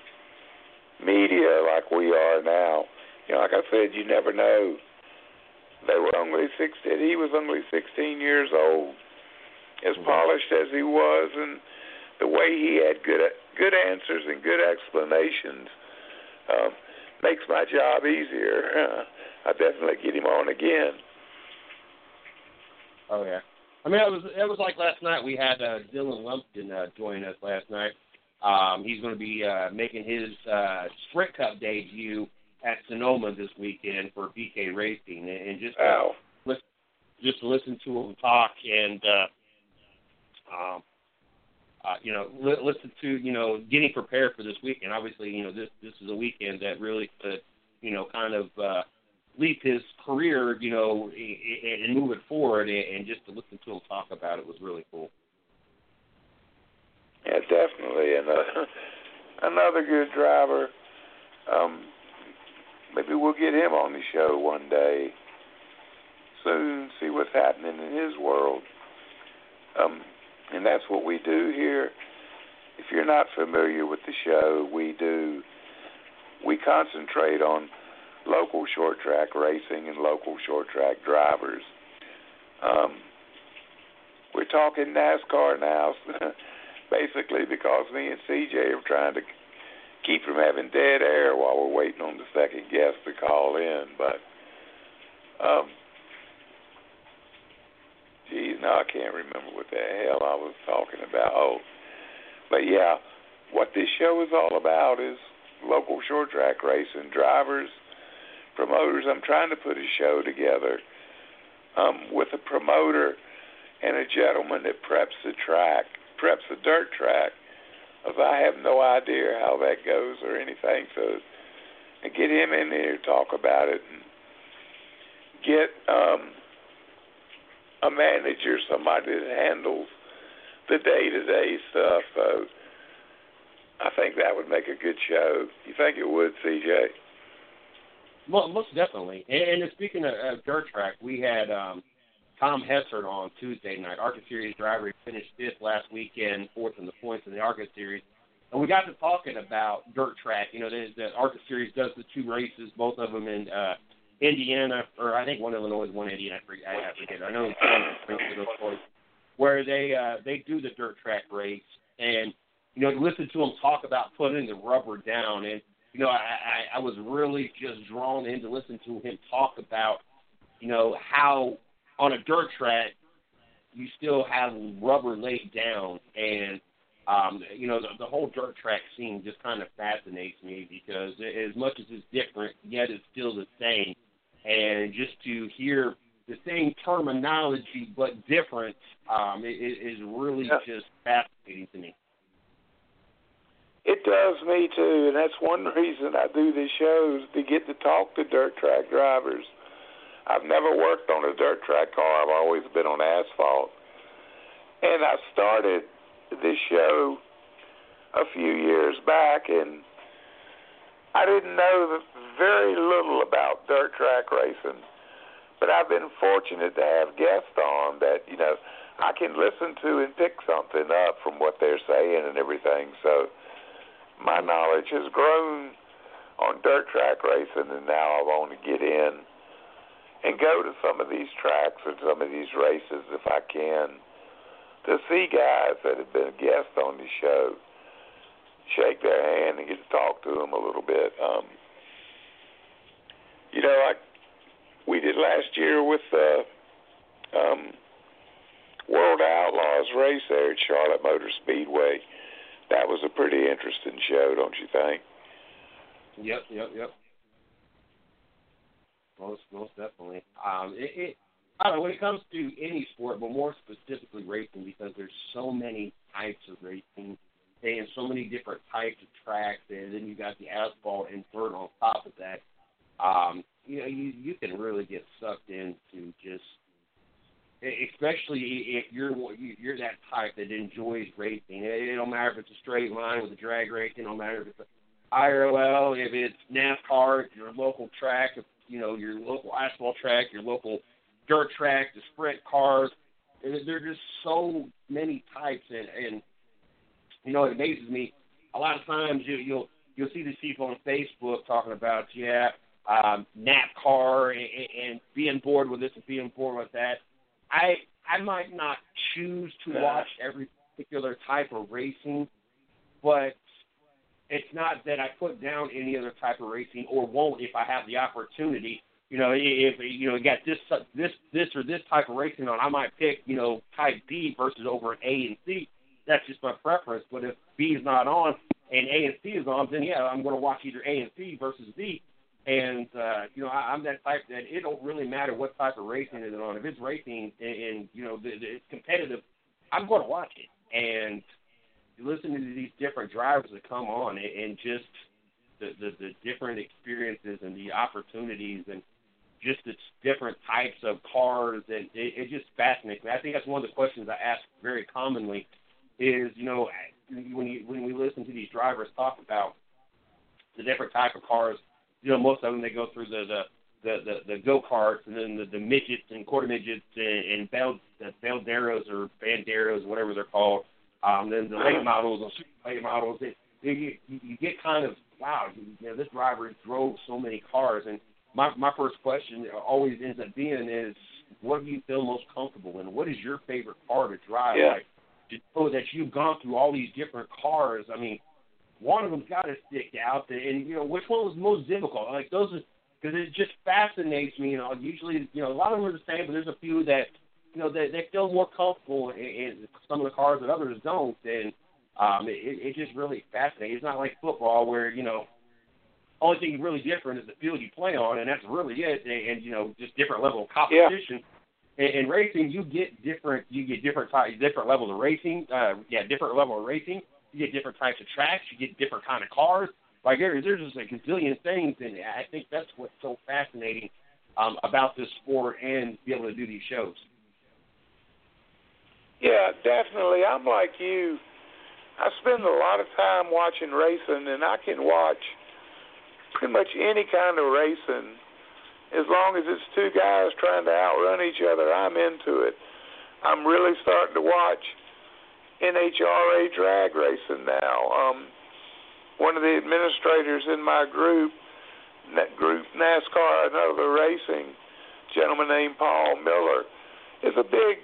media like we are now. You know, like I said, you never know. He was only 16 years old, as polished as he was, and the way he had good answers and good explanations makes my job easier. I definitely get him on again. Oh yeah, I mean it was like last night. We had Dylan Lumpkin join us last night. He's going to be making his Sprint Cup debut at Sonoma this weekend for BK Racing, and just to listen to him talk and listen to, you know, getting prepared for this weekend. Obviously, you know, this is a weekend that really could, you know, kind of leap his career, you know, and move it forward, and just to listen to him talk about it was really cool. Yeah, definitely. And another good driver. Maybe we'll get him on the show one day soon, see what's happening in his world. And that's what we do here. If you're not familiar with the show, we concentrate on local short track racing and local short track drivers. We're talking NASCAR now, basically because me and CJ are trying to keep from having dead air while we're waiting on the second guest to call in. But, now I can't remember what the hell I was talking about. Oh, but yeah, what this show is all about is local short track racing, drivers, promoters. I'm trying to put a show together with a promoter and a gentleman that preps the dirt track. Because I have no idea how that goes or anything. So, and get him in there to talk about it, and get a manager, somebody that handles the day-to-day stuff. So, I think that would make a good show. You think it would, CJ? Well, most definitely. And speaking of dirt track, we had Tom Hessert on Tuesday night, ARCA Series driver. He finished fifth last weekend, fourth in the points in the ARCA Series. And we got to talking about dirt track. You know, the ARCA Series does the two races, both of them in Indiana, or I think one Illinois, one Indiana. I forget. I know it's one of those places where they do the dirt track race. And, you know, to listen to them talk about putting the rubber down. And, you know, I was really just drawn in to listen to him talk about, you know, how on a dirt track you still have rubber laid down. And, you know, the whole dirt track scene just kind of fascinates me because as much as it's different, yet it's still the same. And just to hear the same terminology but different is really just fascinating to me. It does me too, and that's one reason I do these shows, to get to talk to dirt track drivers. I've never worked on a dirt track car. I've always been on asphalt. And I started this show a few years back, and I didn't know very little about dirt track racing. But I've been fortunate to have guests on that, you know, I can listen to and pick something up from what they're saying and everything. So my knowledge has grown on dirt track racing, and now I want to get in and go to some of these tracks and some of these races if I can, to see guys that have been guests on the show shake their hand and get to talk to them a little bit. Like we did last year with the World Outlaws race there at Charlotte Motor Speedway. That was a pretty interesting show, don't you think? Yep. Most definitely. I don't know, when it comes to any sport, but more specifically racing, because there's so many types of racing and so many different types of tracks, and then you got the asphalt and dirt on top of that. You can really get sucked into just, especially if you're that type that enjoys racing. It don't matter if it's a straight line with a drag race. It don't matter if it's a IRL, if it's NASCAR, your local track, your local asphalt track, your local dirt track, the sprint cars. There are just so many types, and it amazes me. A lot of times you'll see these people on Facebook talking about NASCAR and being bored with this and being bored with that. I might not choose to watch every particular type of racing, but it's not that I put down any other type of racing or won't if I have the opportunity. If you got this or this type of racing on, I might pick type B versus over A and C. That's just my preference. But if B is not on and A and C is on, then I'm going to watch either A and C versus B. And I'm that type that it don't really matter what type of racing it is on. If it's racing and it's competitive, I'm going to watch it. And you listen to these different drivers that come on, and just the different experiences and the opportunities and just the different types of cars, and it just fascinates me. I think that's one of the questions I ask very commonly is, when we listen to these drivers talk about the different type of cars, most of them, they go through the go-karts and then the midgets and quarter midgets and Balderos or Banderos, whatever they're called. Then the late models and super late models. You get kind of, wow, this driver drove so many cars. And my first question always ends up being is, what do you feel most comfortable in? What is your favorite car to drive? Yeah. Like, to know that you've gone through all these different cars. I mean, one of them's got to stick out, and which one was most difficult? Like those, because it just fascinates me. Usually, a lot of them are the same, but there's a few that, they feel more comfortable in some of the cars that others don't, and it just really fascinating. It's not like football where only thing really different is the field you play on, and that's really it, and just different level of competition. Yeah. In racing, you get different levels of racing. Different level of racing. You get different types of tracks. You get different kind of cars. Like there's just a gazillion things, and I think that's what's so fascinating about this sport and be able to do these shows. Yeah, definitely. I'm like you. I spend a lot of time watching racing, and I can watch pretty much any kind of racing as long as it's two guys trying to outrun each other. I'm into it. I'm really starting to watch NHRA drag racing now. One of the administrators in my group, NASCAR Another Racing, gentleman named Paul Miller, is a big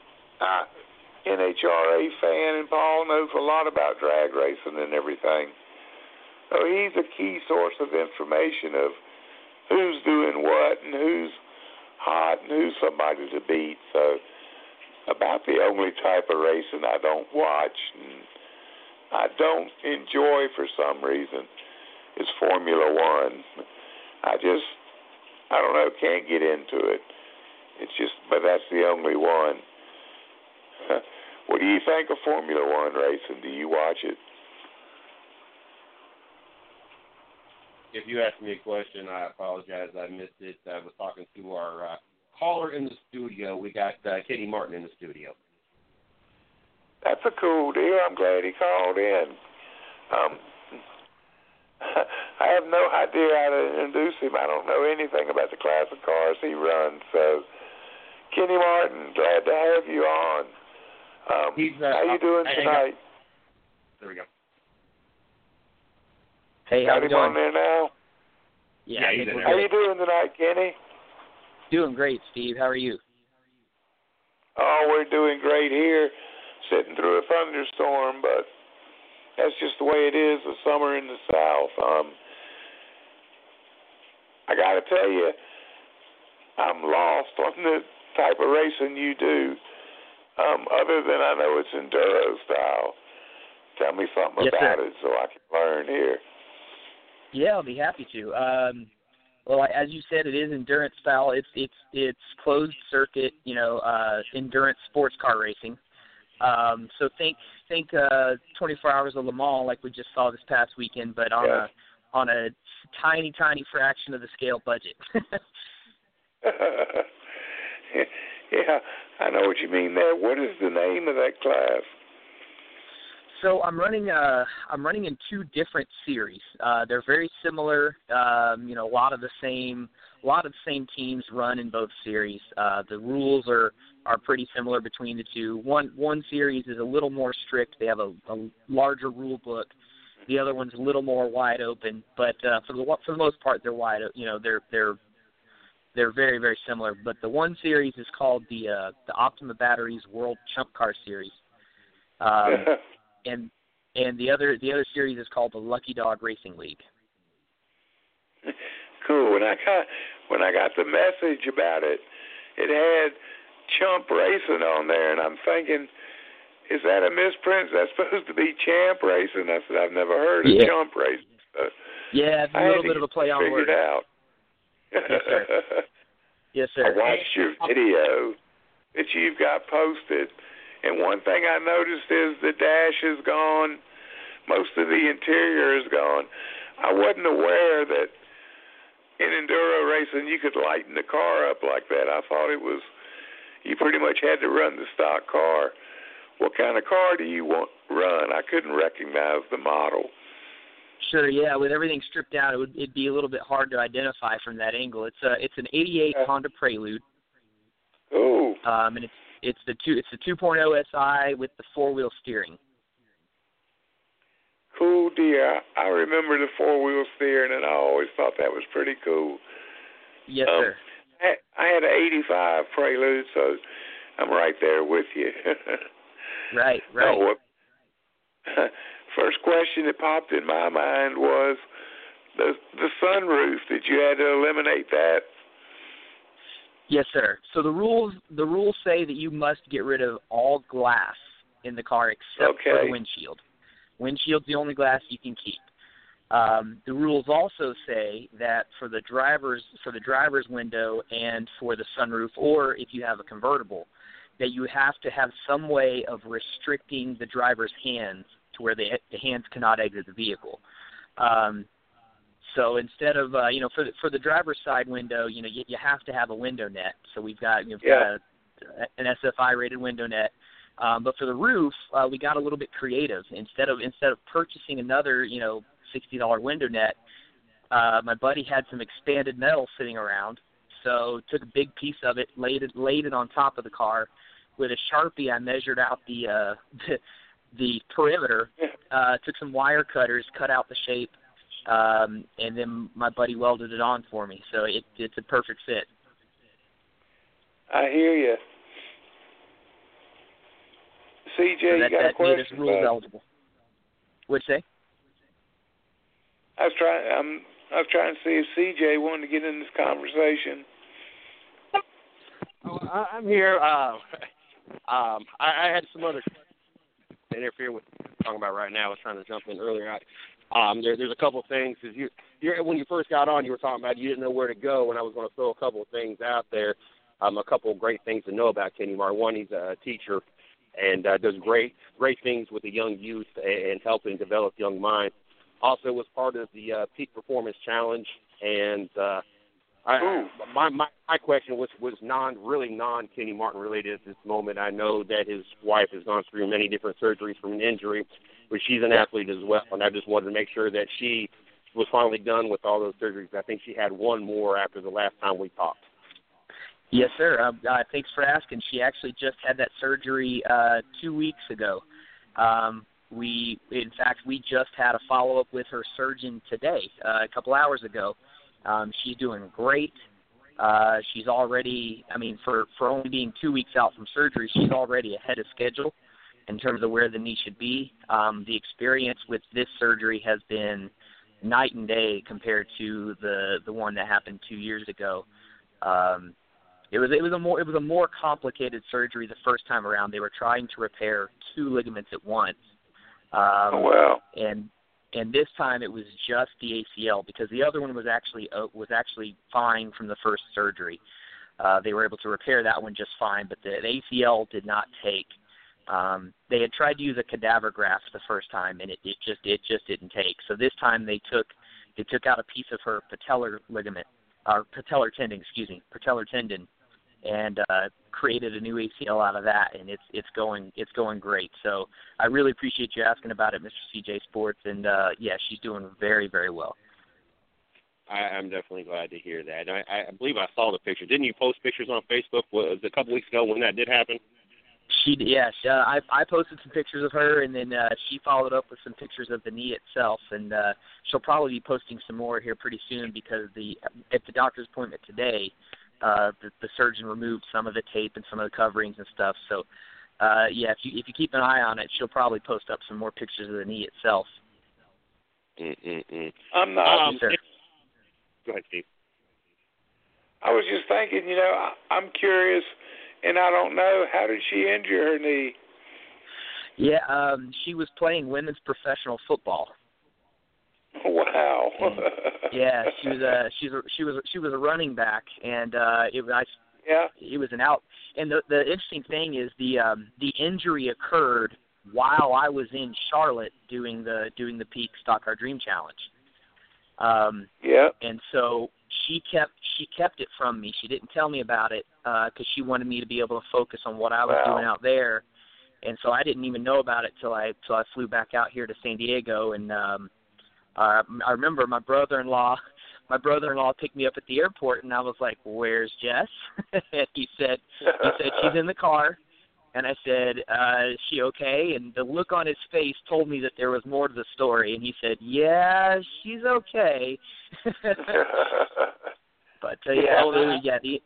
NHRA fan, and Paul knows a lot about drag racing and everything. So he's a key source of information of who's doing what and who's hot and who's somebody to beat. So about the only type of racing I don't watch and I don't enjoy for some reason is Formula One. I don't know, can't get into it. But that's the only one. What do you think of Formula One racing? Do you watch it? If you asked me a question, I apologize. I missed it. I was talking to our caller in the studio. We got Kenny Martin in the studio. That's a cool deal. I'm glad he called in. I have no idea how to introduce him. I don't know anything about the class of cars he runs. So, Kenny Martin, glad to have you on. How you doing tonight? There we go. Hey, how you doing? On there now? Yeah, he's in there. How you doing tonight, Kenny? Doing great, Steve. How are you? Oh, we're doing great here, sitting through a thunderstorm, but that's just the way it is. The summer in the South. I got to tell you, I'm lost on the type of racing you do. Other than I know it's enduro style. Tell me something about it so I can learn here. Yeah, I'll be happy to. Well, as you said, it is endurance style. It's closed circuit, endurance sports car racing. So think 24 Hours of Le Mans like we just saw this past weekend, but on a tiny fraction of the scale budget. Yeah, I know what you mean there. What is the name of that class? So I'm running in two different series. They're very similar. A lot of the same teams run in both series. The rules are pretty similar between the two. One series is a little more strict. They have a larger rule book. The other one's a little more wide open. But for the most part, they're wide. They're very, very similar. But the one series is called the Optima Batteries World Chump Car Series. And the other series is called the Lucky Dog Racing League. Cool. When I got the message about it, it had Chump Racing on there, and I'm thinking, is that a misprint? Is that supposed to be Champ Racing? I said, I've never heard of Chump Racing. Yeah, it's a little bit of a play on words. Out. Yes, sir. Yes, sir. I watched your video that you've got posted. And one thing I noticed is the dash is gone. Most of the interior is gone. I wasn't aware that in enduro racing you could lighten the car up like that. I thought you pretty much had to run the stock car. What kind of car do you run? I couldn't recognize the model. Sure, yeah. With everything stripped out, it'd be a little bit hard to identify from that angle. It's an '88 Honda Prelude. Oh. And it's the 2.0 SI with the four-wheel steering. Cool deal. I remember the four-wheel steering, and I always thought that was pretty cool. Yes, sir. I had an '85 Prelude, so I'm right there with you. Right. First question that popped in my mind was the sunroof. Did you have to eliminate that? Yes, sir. So the rules say that you must get rid of all glass in the car except for the windshield. Windshield's the only glass you can keep. The rules also say that for the driver's window and for the sunroof, or if you have a convertible, that you have to have some way of restricting the driver's hands to where the hands cannot exit the vehicle. So instead of for the driver's side window, you have to have a window net. So we've got an SFI rated window net. But for the roof, we got a little bit creative. Instead of purchasing another $60 window net, my buddy had some expanded metal sitting around. So took a big piece of it, laid it on top of the car. With a Sharpie, I measured out the perimeter. Took some wire cutters, cut out the shape. And then my buddy welded it on for me, so it's a perfect fit. I hear you. CJ, so you got a question? That rules eligible. What'd you say? I was trying to see if CJ wanted to get in this conversation. Oh, I'm here. I had some other interfere with what I'm talking about right now. I was trying to jump in earlier. There's a couple of things. When you first got on, you were talking about you didn't know where to go, and I was going to throw a couple of things out there. A couple of great things to know about Kenny Martin. One, he's a teacher and does great things with the young youth and helping develop young minds. Also was part of the Peak Performance Challenge, and my question was non Kenny Martin related at this moment. I know that his wife has gone through many different surgeries from an injury, but she's an athlete as well, and I just wanted to make sure that she was finally done with all those surgeries. I think she had one more after the last time we talked. Yes, sir. Thanks for asking. She actually just had that surgery 2 weeks ago. We just had a follow-up with her surgeon today, a couple hours ago. She's doing great. She's already, for only being 2 weeks out from surgery, she's already ahead of schedule. in terms of where the knee should be. The experience with this surgery has been night and day compared to the one that happened 2 years ago. It was a more complicated surgery the first time around. They were trying to repair 2 ligaments at once. Wow. And this time it was just the ACL, because the other one was actually fine from the first surgery. They were able to repair that one just fine, but the ACL did not take. They had tried to use a cadaver graft the first time, and it just didn't take. So this time they took out a piece of her patellar tendon, and created a new ACL out of that, and it's going great. So I really appreciate you asking about it, Mr. CJ Sports, and yeah, she's doing very, very well. I'm definitely glad to hear that. I believe I saw the picture. Didn't you post pictures on Facebook? Was it a couple weeks ago when that did happen? I posted some pictures of her, and then she followed up with some pictures of the knee itself, and she'll probably be posting some more here pretty soon, because at the doctor's appointment today, the surgeon removed some of the tape and some of the coverings and stuff. So, if you keep an eye on it, she'll probably post up some more pictures of the knee itself. I'm not. Go ahead, Steve. I was just thinking, I'm curious, and I don't know, how did she injure her knee? Yeah, she was playing women's professional football. Wow. Yeah, she was a running back, and it was an out. And the interesting thing is the injury occurred while I was in Charlotte doing the Peak Stock Car Dream Challenge. And so she kept it from me. She didn't tell me about it because she wanted me to be able to focus on what I was doing out there. And so I didn't even know about it till I flew back out here to San Diego. And I remember my brother-in-law picked me up at the airport, and I was like, "Where's Jess?" And he said she's in the car. And I said, "Is she okay?" And the look on his face told me that there was more to the story. And he said, "Yeah, she's okay." But I know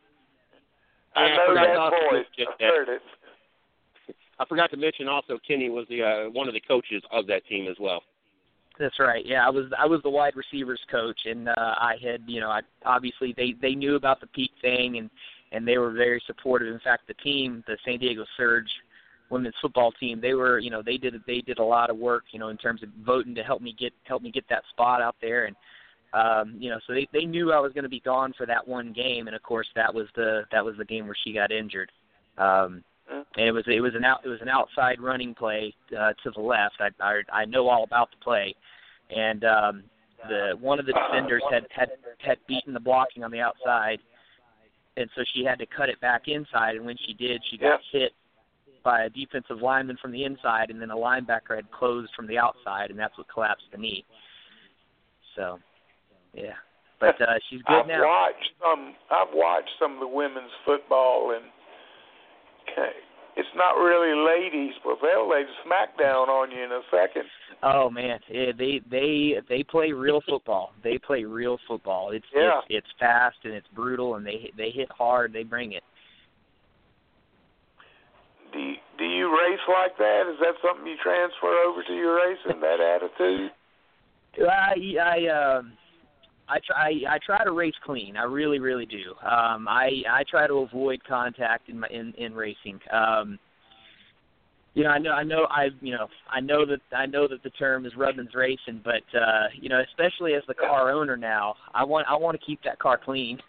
that voice. I heard it. I forgot to mention also Kenny was one of the coaches of that team as well. That's right. Yeah, I was the wide receivers coach, and I had, obviously they knew about the Peak thing, and they were very supportive. In fact, the team, the San Diego Surge women's football team, they were, they did a lot of work, in terms of voting to help me get that spot out there, and so they knew I was going to be gone for that one game, and of course that was the game where she got injured. And it was an outside running play to the left. I know all about the play, and one of the defenders had beaten the blocking on the outside, and so she had to cut it back inside. And when she did, she got hit by a defensive lineman from the inside, and then a linebacker had closed from the outside, and that's what collapsed the knee. So, yeah, but she's good now. I've watched some of the women's football, and it's not really ladies, but they'll lay the smackdown on you in a second. Oh man, yeah, they play real football. They play real football. It's fast and it's brutal, and they hit hard. They bring it. Do you race like that? Is that something you transfer over to your racing? That attitude? I try to race clean. I really, really do. I try to avoid contact in racing. I know that the term is rubbins racing, but especially as the car owner now, I want to keep that car clean.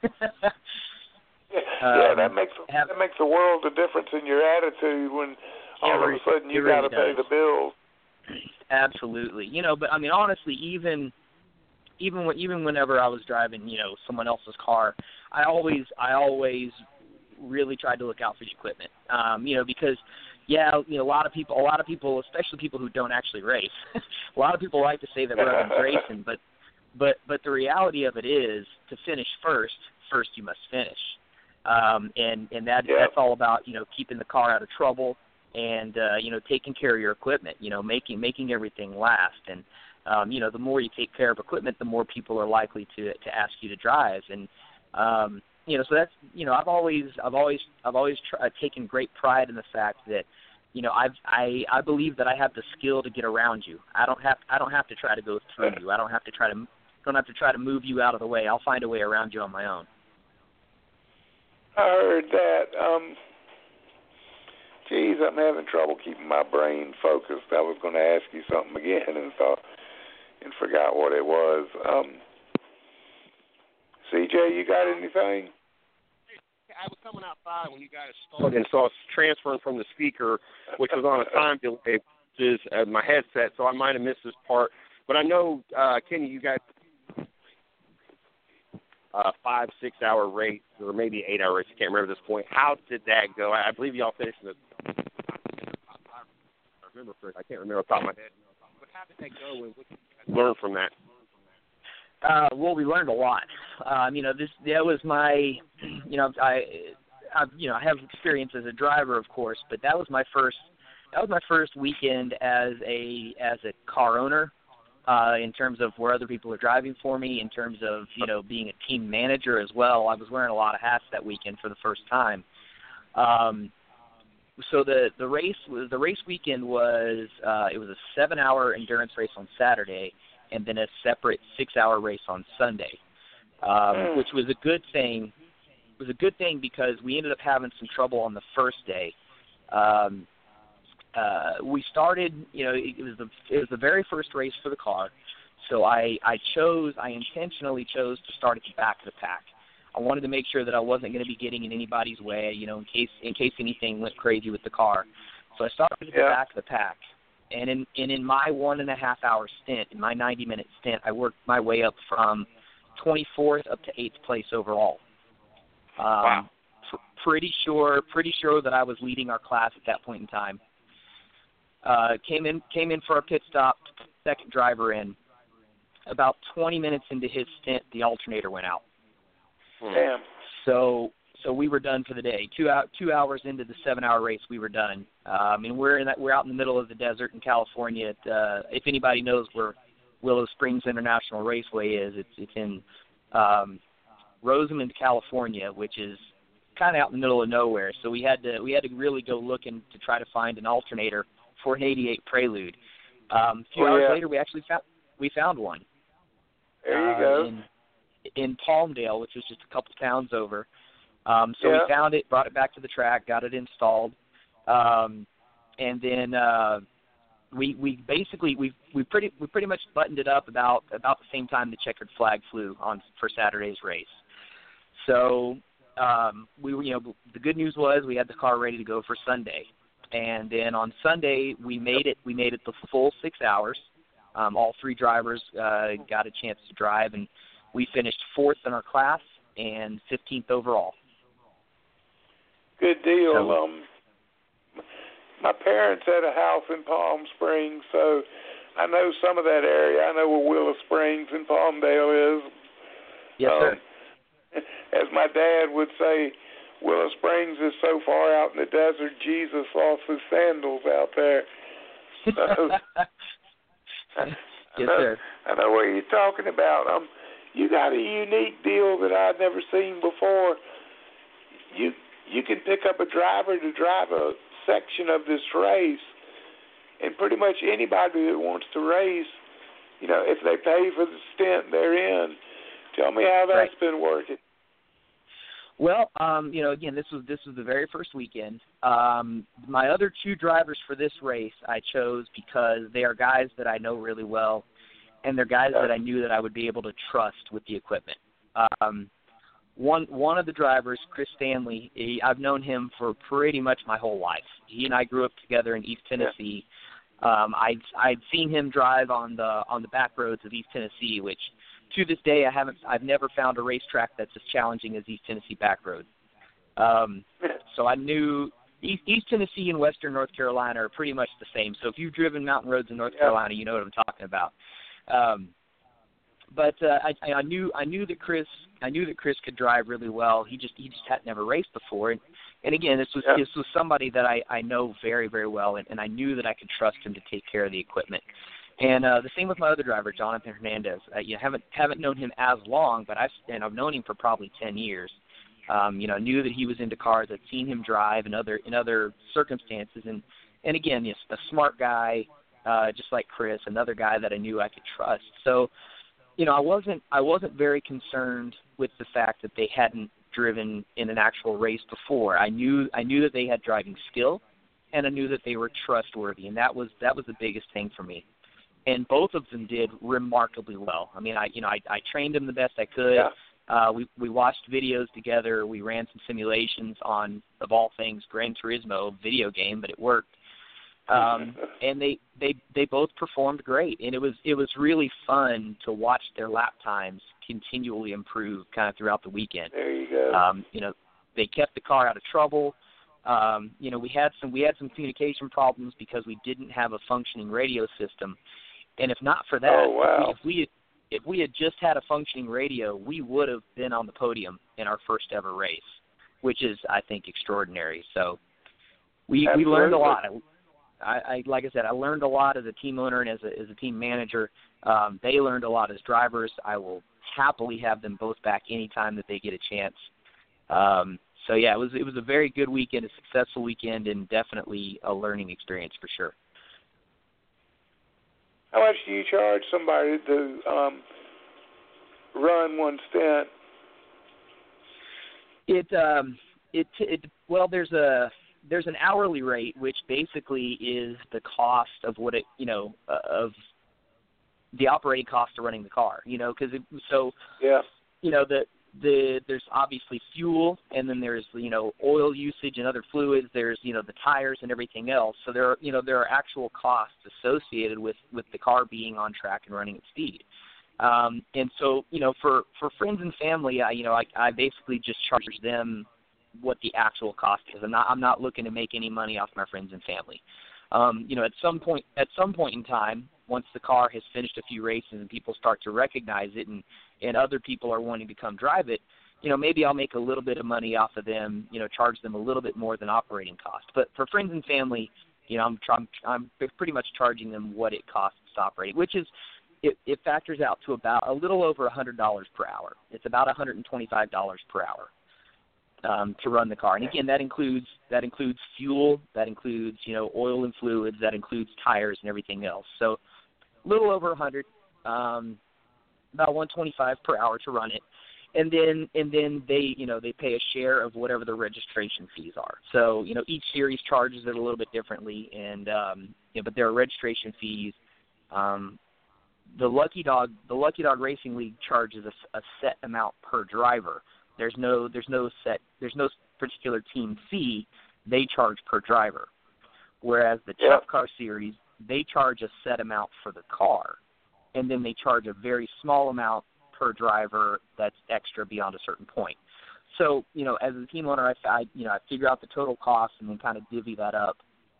That makes a world of difference in your attitude when all of a sudden you got to pay the bills. Absolutely. But I mean, honestly, even whenever I was driving, someone else's car, I always really tried to look out for the equipment. Because a lot of people, especially people who don't actually race, a lot of people like to say that rubbins racing, but the reality of it is, to finish first you must finish. And that's all about, keeping the car out of trouble and taking care of your equipment, making everything last. And the more you take care of equipment, the more people are likely to ask you to drive. And so that's I've always taken great pride in the fact that I believe that I have the skill to get around you. I don't have to try to go through you. I don't have to try to move you out of the way. I'll find a way around you on my own. I heard that. Geez, I'm having trouble keeping my brain focused. I was going to ask you something again and forgot what it was. CJ, you got anything? I was coming outside when you guys started and saw us transferring from the speaker, which was on a time delay, which is my headset, so I might have missed this part. But I know, Kenny, you guys 5-6 hour race, or maybe 8 hour race. I can't remember at this point. How did that go? I believe y'all finished in the. I remember first. I can't remember off the top of my head. But how did that go, and what did you guys learn from that? Well, we learned a lot. That was my, I have experience as a driver, of course, but that was my first weekend as a car owner, in terms of where other people are driving for me, in terms of, being a team manager as well. I was wearing a lot of hats that weekend for the first time. So the race weekend was, it was a 7-hour endurance race on Saturday, and then a separate 6-hour race on Sunday, which was a good thing. It was a good thing because we ended up having some trouble on the first day. We started, it was the very first race for the car, so I intentionally chose to start at the back of the pack. I wanted to make sure that I wasn't going to be getting in anybody's way, in case anything went crazy with the car. So I started at the back of the pack. And in my 1.5 hour stint, in my 90-minute stint, I worked my way up from 24th up to 8th place overall. Wow. Pretty sure that I was leading our class at that point in time. Came in for our pit stop, second driver in. About 20 minutes into his stint, the alternator went out. Damn. So we were done for the day. 2 hours into the 7-hour race, we were done. We're out in the middle of the desert in California. If anybody knows where Willow Springs International Raceway is, it's in Rosamond, California, which is kind of out in the middle of nowhere. So we had to really go looking to try to find an alternator for an 88 Prelude. A few hours later, we found one. There you go. In Palmdale, which was just a couple towns over. We found it, brought it back to the track, got it installed, and then we pretty much buttoned it up about the same time the checkered flag flew for Saturday's race. So the good news was we had the car ready to go for Sunday, and then on Sunday we made it the full 6 hours. All three drivers got a chance to drive, and we finished 4th in our class and 15th overall. Good deal. My parents had a house in Palm Springs, so I know some of that area. I know where Willow Springs and Palmdale is. Yes, sir. As my dad would say, Willow Springs is so far out in the desert, Jesus lost his sandals out there. So, yes, sir. I know what you're talking about. You got a unique deal that I've never seen before. You can pick up a driver to drive a section of this race, and pretty much anybody that wants to race, if they pay for the stint they're in. Tell me how that's been working. Well, again, this was the very first weekend. My other two drivers for this race I chose because they are guys that I know really well, and they're guys that I knew that I would be able to trust with the equipment. One of the drivers, Chris Stanley, I've known him for pretty much my whole life. He and I grew up together in East Tennessee. I'd seen him drive on the back roads of East Tennessee, which to this day I've never found a racetrack that's as challenging as East Tennessee back road. So I knew East Tennessee and Western North Carolina are pretty much the same. So if you've driven mountain roads in North Carolina, you know what I'm talking about. But I knew that Chris could drive really well. He just had never raced before, and again, this was somebody that I know very, very well, and I knew that I could trust him to take care of the equipment. And the same with my other driver, Jonathan Hernandez. Haven't known him as long, but I've known him for probably 10 years. I knew that he was into cars. I'd seen him drive in other circumstances, and again, a smart guy, just like Chris, another guy that I knew I could trust. So, I wasn't very concerned with the fact that they hadn't driven in an actual race before. I knew that they had driving skill, and I knew that they were trustworthy, and that was the biggest thing for me. And both of them did remarkably well. I mean, I trained them the best I could. Yeah. We watched videos together. We ran some simulations on, of all things, Gran Turismo video game, but it worked. And they both performed great, and it was really fun to watch their lap times continually improve kind of throughout the weekend. There you go. They kept the car out of trouble. We had some communication problems because we didn't have a functioning radio system, and if not for that, oh, wow. if we had just had a functioning radio, we would have been on the podium in our first ever race, which is, I think, extraordinary. So we learned a lot. I like I said, I learned a lot as a team owner and as a team manager. They learned a lot as drivers. I will happily have them both back anytime that they get a chance. So yeah, it was a very good weekend, a successful weekend, and definitely a learning experience for sure. How much do you charge somebody to run one stint? There's an hourly rate, which basically is the cost of what it, of the operating cost of running the car, because there's obviously fuel, and then there's, oil usage and other fluids. There's, the tires and everything else. So there are actual costs associated with the car being on track and running at speed. And so, for friends and family, I basically just charge them what the actual cost is. I'm not looking to make any money off my friends and family. At some point in time, once the car has finished a few races and people start to recognize it, and other people are wanting to come drive it, maybe I'll make a little bit of money off of them, charge them a little bit more than operating cost. But for friends and family, I'm pretty much charging them what it costs to operate, which is, it factors out to about a little over $100 per hour. It's about $125 per hour. To run the car. And again, that includes fuel, that includes, oil and fluids, that includes tires and everything else. So a little over 100, about $125 per hour to run it. And then they pay a share of whatever the registration fees are. So, each series charges it a little bit differently, and but there are registration fees. The Lucky Dog Racing League charges a set amount per driver. There's no particular team fee. They charge per driver. Whereas the Chuck Car Series, they charge a set amount for the car, and then they charge a very small amount per driver that's extra beyond a certain point. So, as a team owner, I figure out the total cost and then kind of divvy that up.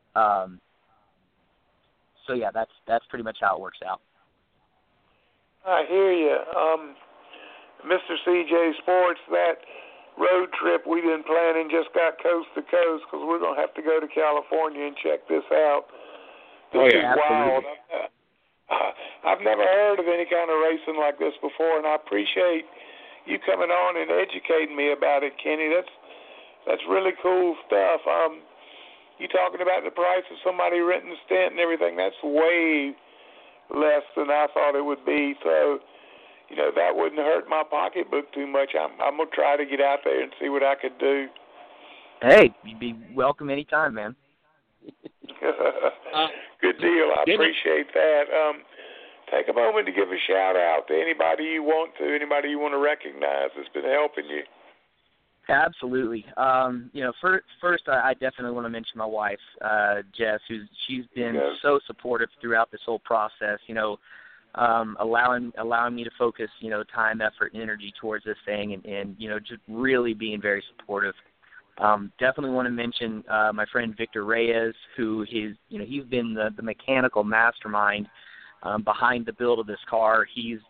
So yeah, that's pretty much how it works out. I hear you. Mr. CJ Sports, that road trip we've been planning just got coast to coast because we're going to have to go to California and check this out. This is wild. I've never heard of any kind of racing like this before, and I appreciate you coming on and educating me about it, Kenny. That's really cool stuff. You talking about the price of somebody renting a stint and everything, that's way less than I thought it would be. So, that wouldn't hurt my pocketbook too much. I'm going to try to get out there and see what I could do. Hey, you'd be welcome anytime, man. Good deal. I appreciate that. Take a moment to give a shout-out to anybody you want to recognize that's been helping you. Absolutely. First, I definitely want to mention my wife, Jess, she's been so supportive throughout this whole process, allowing me to focus, time, effort, and energy towards this thing, and just really being very supportive. Definitely want to mention my friend Victor Reyes, who he's been the mechanical mastermind behind the build of this car. He's,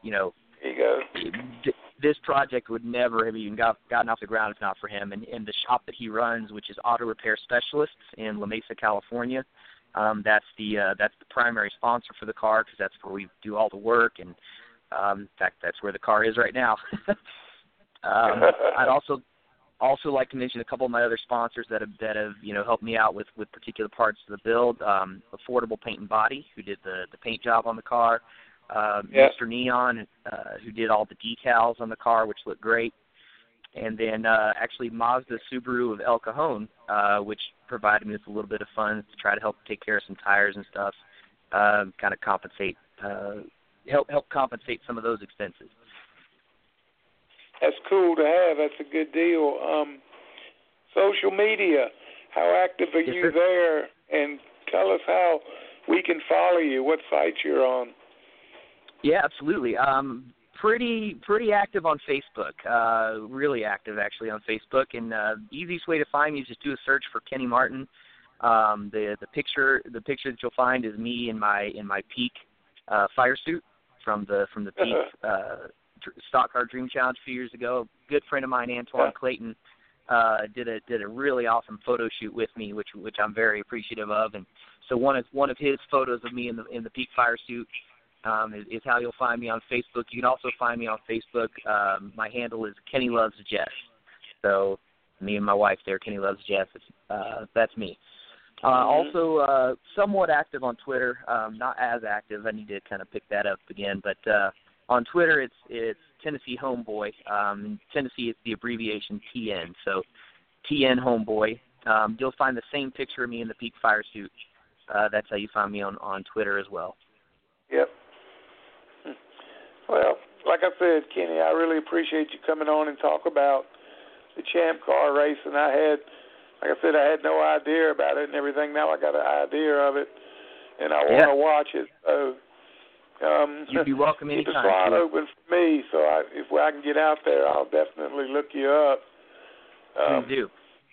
this project would never have even gotten off the ground if not for him. And the shop that he runs, which is Auto Repair Specialists in La Mesa, California, that's the primary sponsor for the car because that's where we do all the work. And in fact, that's where the car is right now. I'd Also like to mention a couple of my other sponsors that have helped me out with particular parts of the build. Affordable Paint and Body, who did the paint job on the car. Mr. Neon, who did all the decals on the car, which look great. And then actually Mazda Subaru of El Cajon, which provided me with a little bit of funds to try to help take care of some tires and stuff, kind of compensate, help compensate some of those expenses. That's cool to have. That's a good deal. Social media, how active are you there? And tell us how we can follow you, what sites you're on. Yeah, absolutely. Pretty active on Facebook. Really active, actually, on Facebook. And the easiest way to find me is just do a search for Kenny Martin. The picture that you'll find is me in my Peak fire suit from the Peak Stock Car Dream Challenge a few years ago. A good friend of mine, Antoine Clayton, did a really awesome photo shoot with me, which I'm very appreciative of. And so one of his photos of me in the Peak fire suit is how you'll find me on Facebook. You can also find me on Facebook. My handle is Kenny Loves Jess. So me and my wife there, Kenny Loves Jess. That's me. Also, somewhat active on Twitter. Not as active. I need to kind of pick that up again, but. On Twitter, it's Tennessee Homeboy. In Tennessee, it's the abbreviation TN. So TN Homeboy. You'll find the same picture of me in the Peak fire suit. That's how you find me on Twitter as well. Yep. Well, like I said, Kenny, I really appreciate you coming on and talk about the Champ Car race. And like I said, I had no idea about it and everything. Now I got an idea of it, and I want to watch it. So. You'd be welcome anytime. Keep the slot open for me, so if I can get out there, I'll definitely look you up. Please do.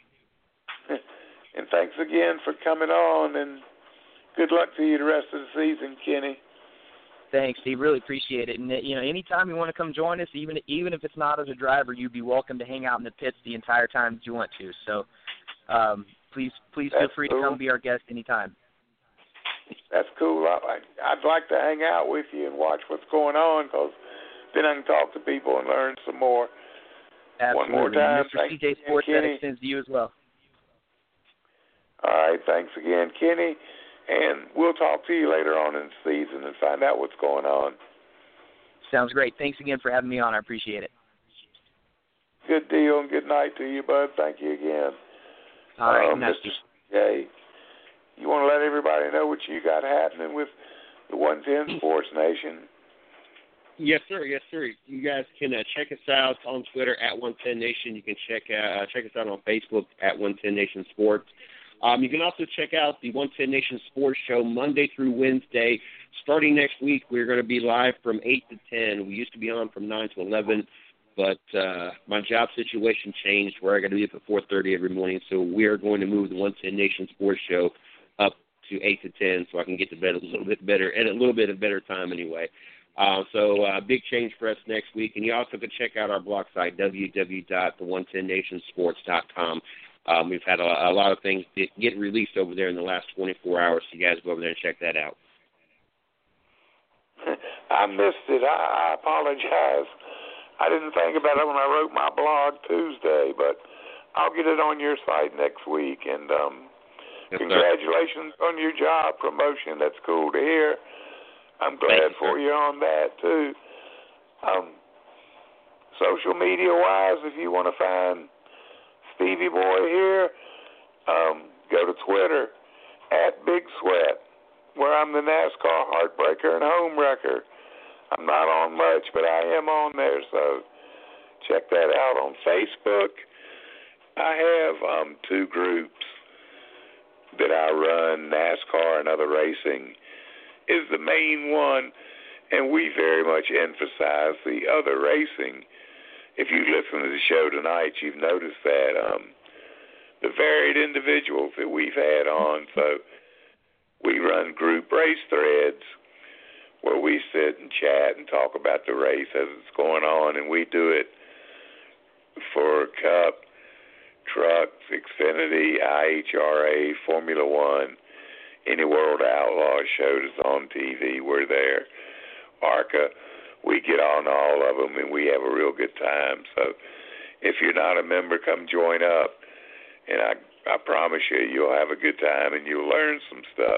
And thanks again for coming on, and good luck to you the rest of the season, Kenny. Thanks, Steve. Really appreciate it. And anytime you want to come join us, even if it's not as a driver, you'd be welcome to hang out in the pits the entire time that you want to. So, please feel free to come be our guest anytime. That's cool. I'd like to hang out with you and watch what's going on, because then I can talk to people and learn some more. Absolutely. One more time, Mr. CJ Sports, that extends to you as well. All right. Thanks again, Kenny. And we'll talk to you later on in the season and find out what's going on. Sounds great. Thanks again for having me on. I appreciate it. Good deal, and good night to you, bud. Thank you again. All right. Nice Mr. CJ. You want to let everybody know what you got happening with the 110 Sports Nation? Yes, sir. Yes, sir. You guys can check us out on Twitter at 110 Nation. You can check us out on Facebook at 110 Nation Sports. You can also check out the 110 Nation Sports Show Monday through Wednesday. Starting next week, we're going to be live from 8 to 10. We used to be on from 9 to 11, but my job situation changed where I got to be up at 4:30 every morning. So we are going to move the 110 Nation Sports Show up to 8 to 10 so I can get to bed a little bit better, and a little bit of better time anyway. So big change for us next week. And you also can check out our blog site, www.the110nationsports.com. We've had a lot of things get released over there in the last 24 hours, so you guys go over there and check that out. I missed it. I apologize. I didn't think about it when I wrote my blog Tuesday, but I'll get it on your site next week. And Yes, congratulations on your job promotion. That's cool to hear. I'm glad for you on that, too. Social media-wise, if you want to find Stevie Boy here, go to Twitter, @BigSweat, where I'm the NASCAR Heartbreaker and Homewrecker. I'm not on much, but I am on there, so check that out. On Facebook, I have 2 groups that I run. NASCAR and Other Racing is the main one, and we very much emphasize the other racing. If you listen to the show tonight, you've noticed that the varied individuals that we've had on. So we run group race threads where we sit and chat and talk about the race as it's going on, and we do it for Cup, Trucks, Xfinity, IHRA, Formula One, any World Outlaw show that's on TV, we're there. ARCA, we get on all of them, and we have a real good time. So if you're not a member, come join up. And I promise you'll have a good time and you'll learn some stuff.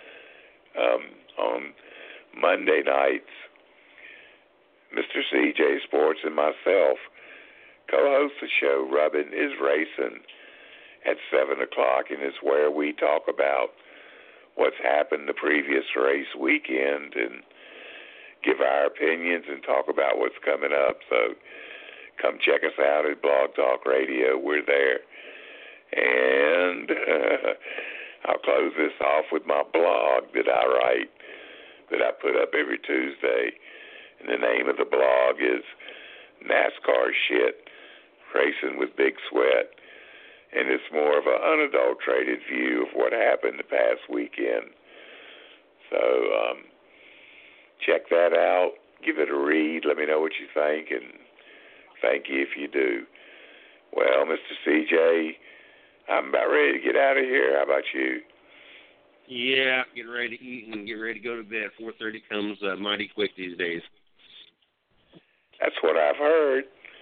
On Monday nights, Mr. CJ Sports and myself co-host the show, Rubbin is Racing, at 7 o'clock, and it's where we talk about what's happened the previous race weekend and give our opinions and talk about what's coming up. So come check us out at Blog Talk Radio. We're there. And I'll close this off with my blog that I write, that I put up every Tuesday. And the name of the blog is NASCAR Shit, Racing with Big Sweat. And it's more of an unadulterated view of what happened the past weekend. So check that out. Give it a read. Let me know what you think, and thank you if you do. Well, Mr. CJ, I'm about ready to get out of here. How about you? Yeah, get ready to eat and get ready to go to bed. 4:30 comes mighty quick these days. That's what I've heard.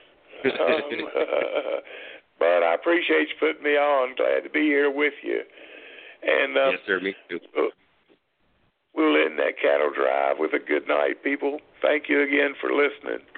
But I appreciate you putting me on. Glad to be here with you. And yes, sir, me too. We'll end that cattle drive with a good night, people. Thank you again for listening.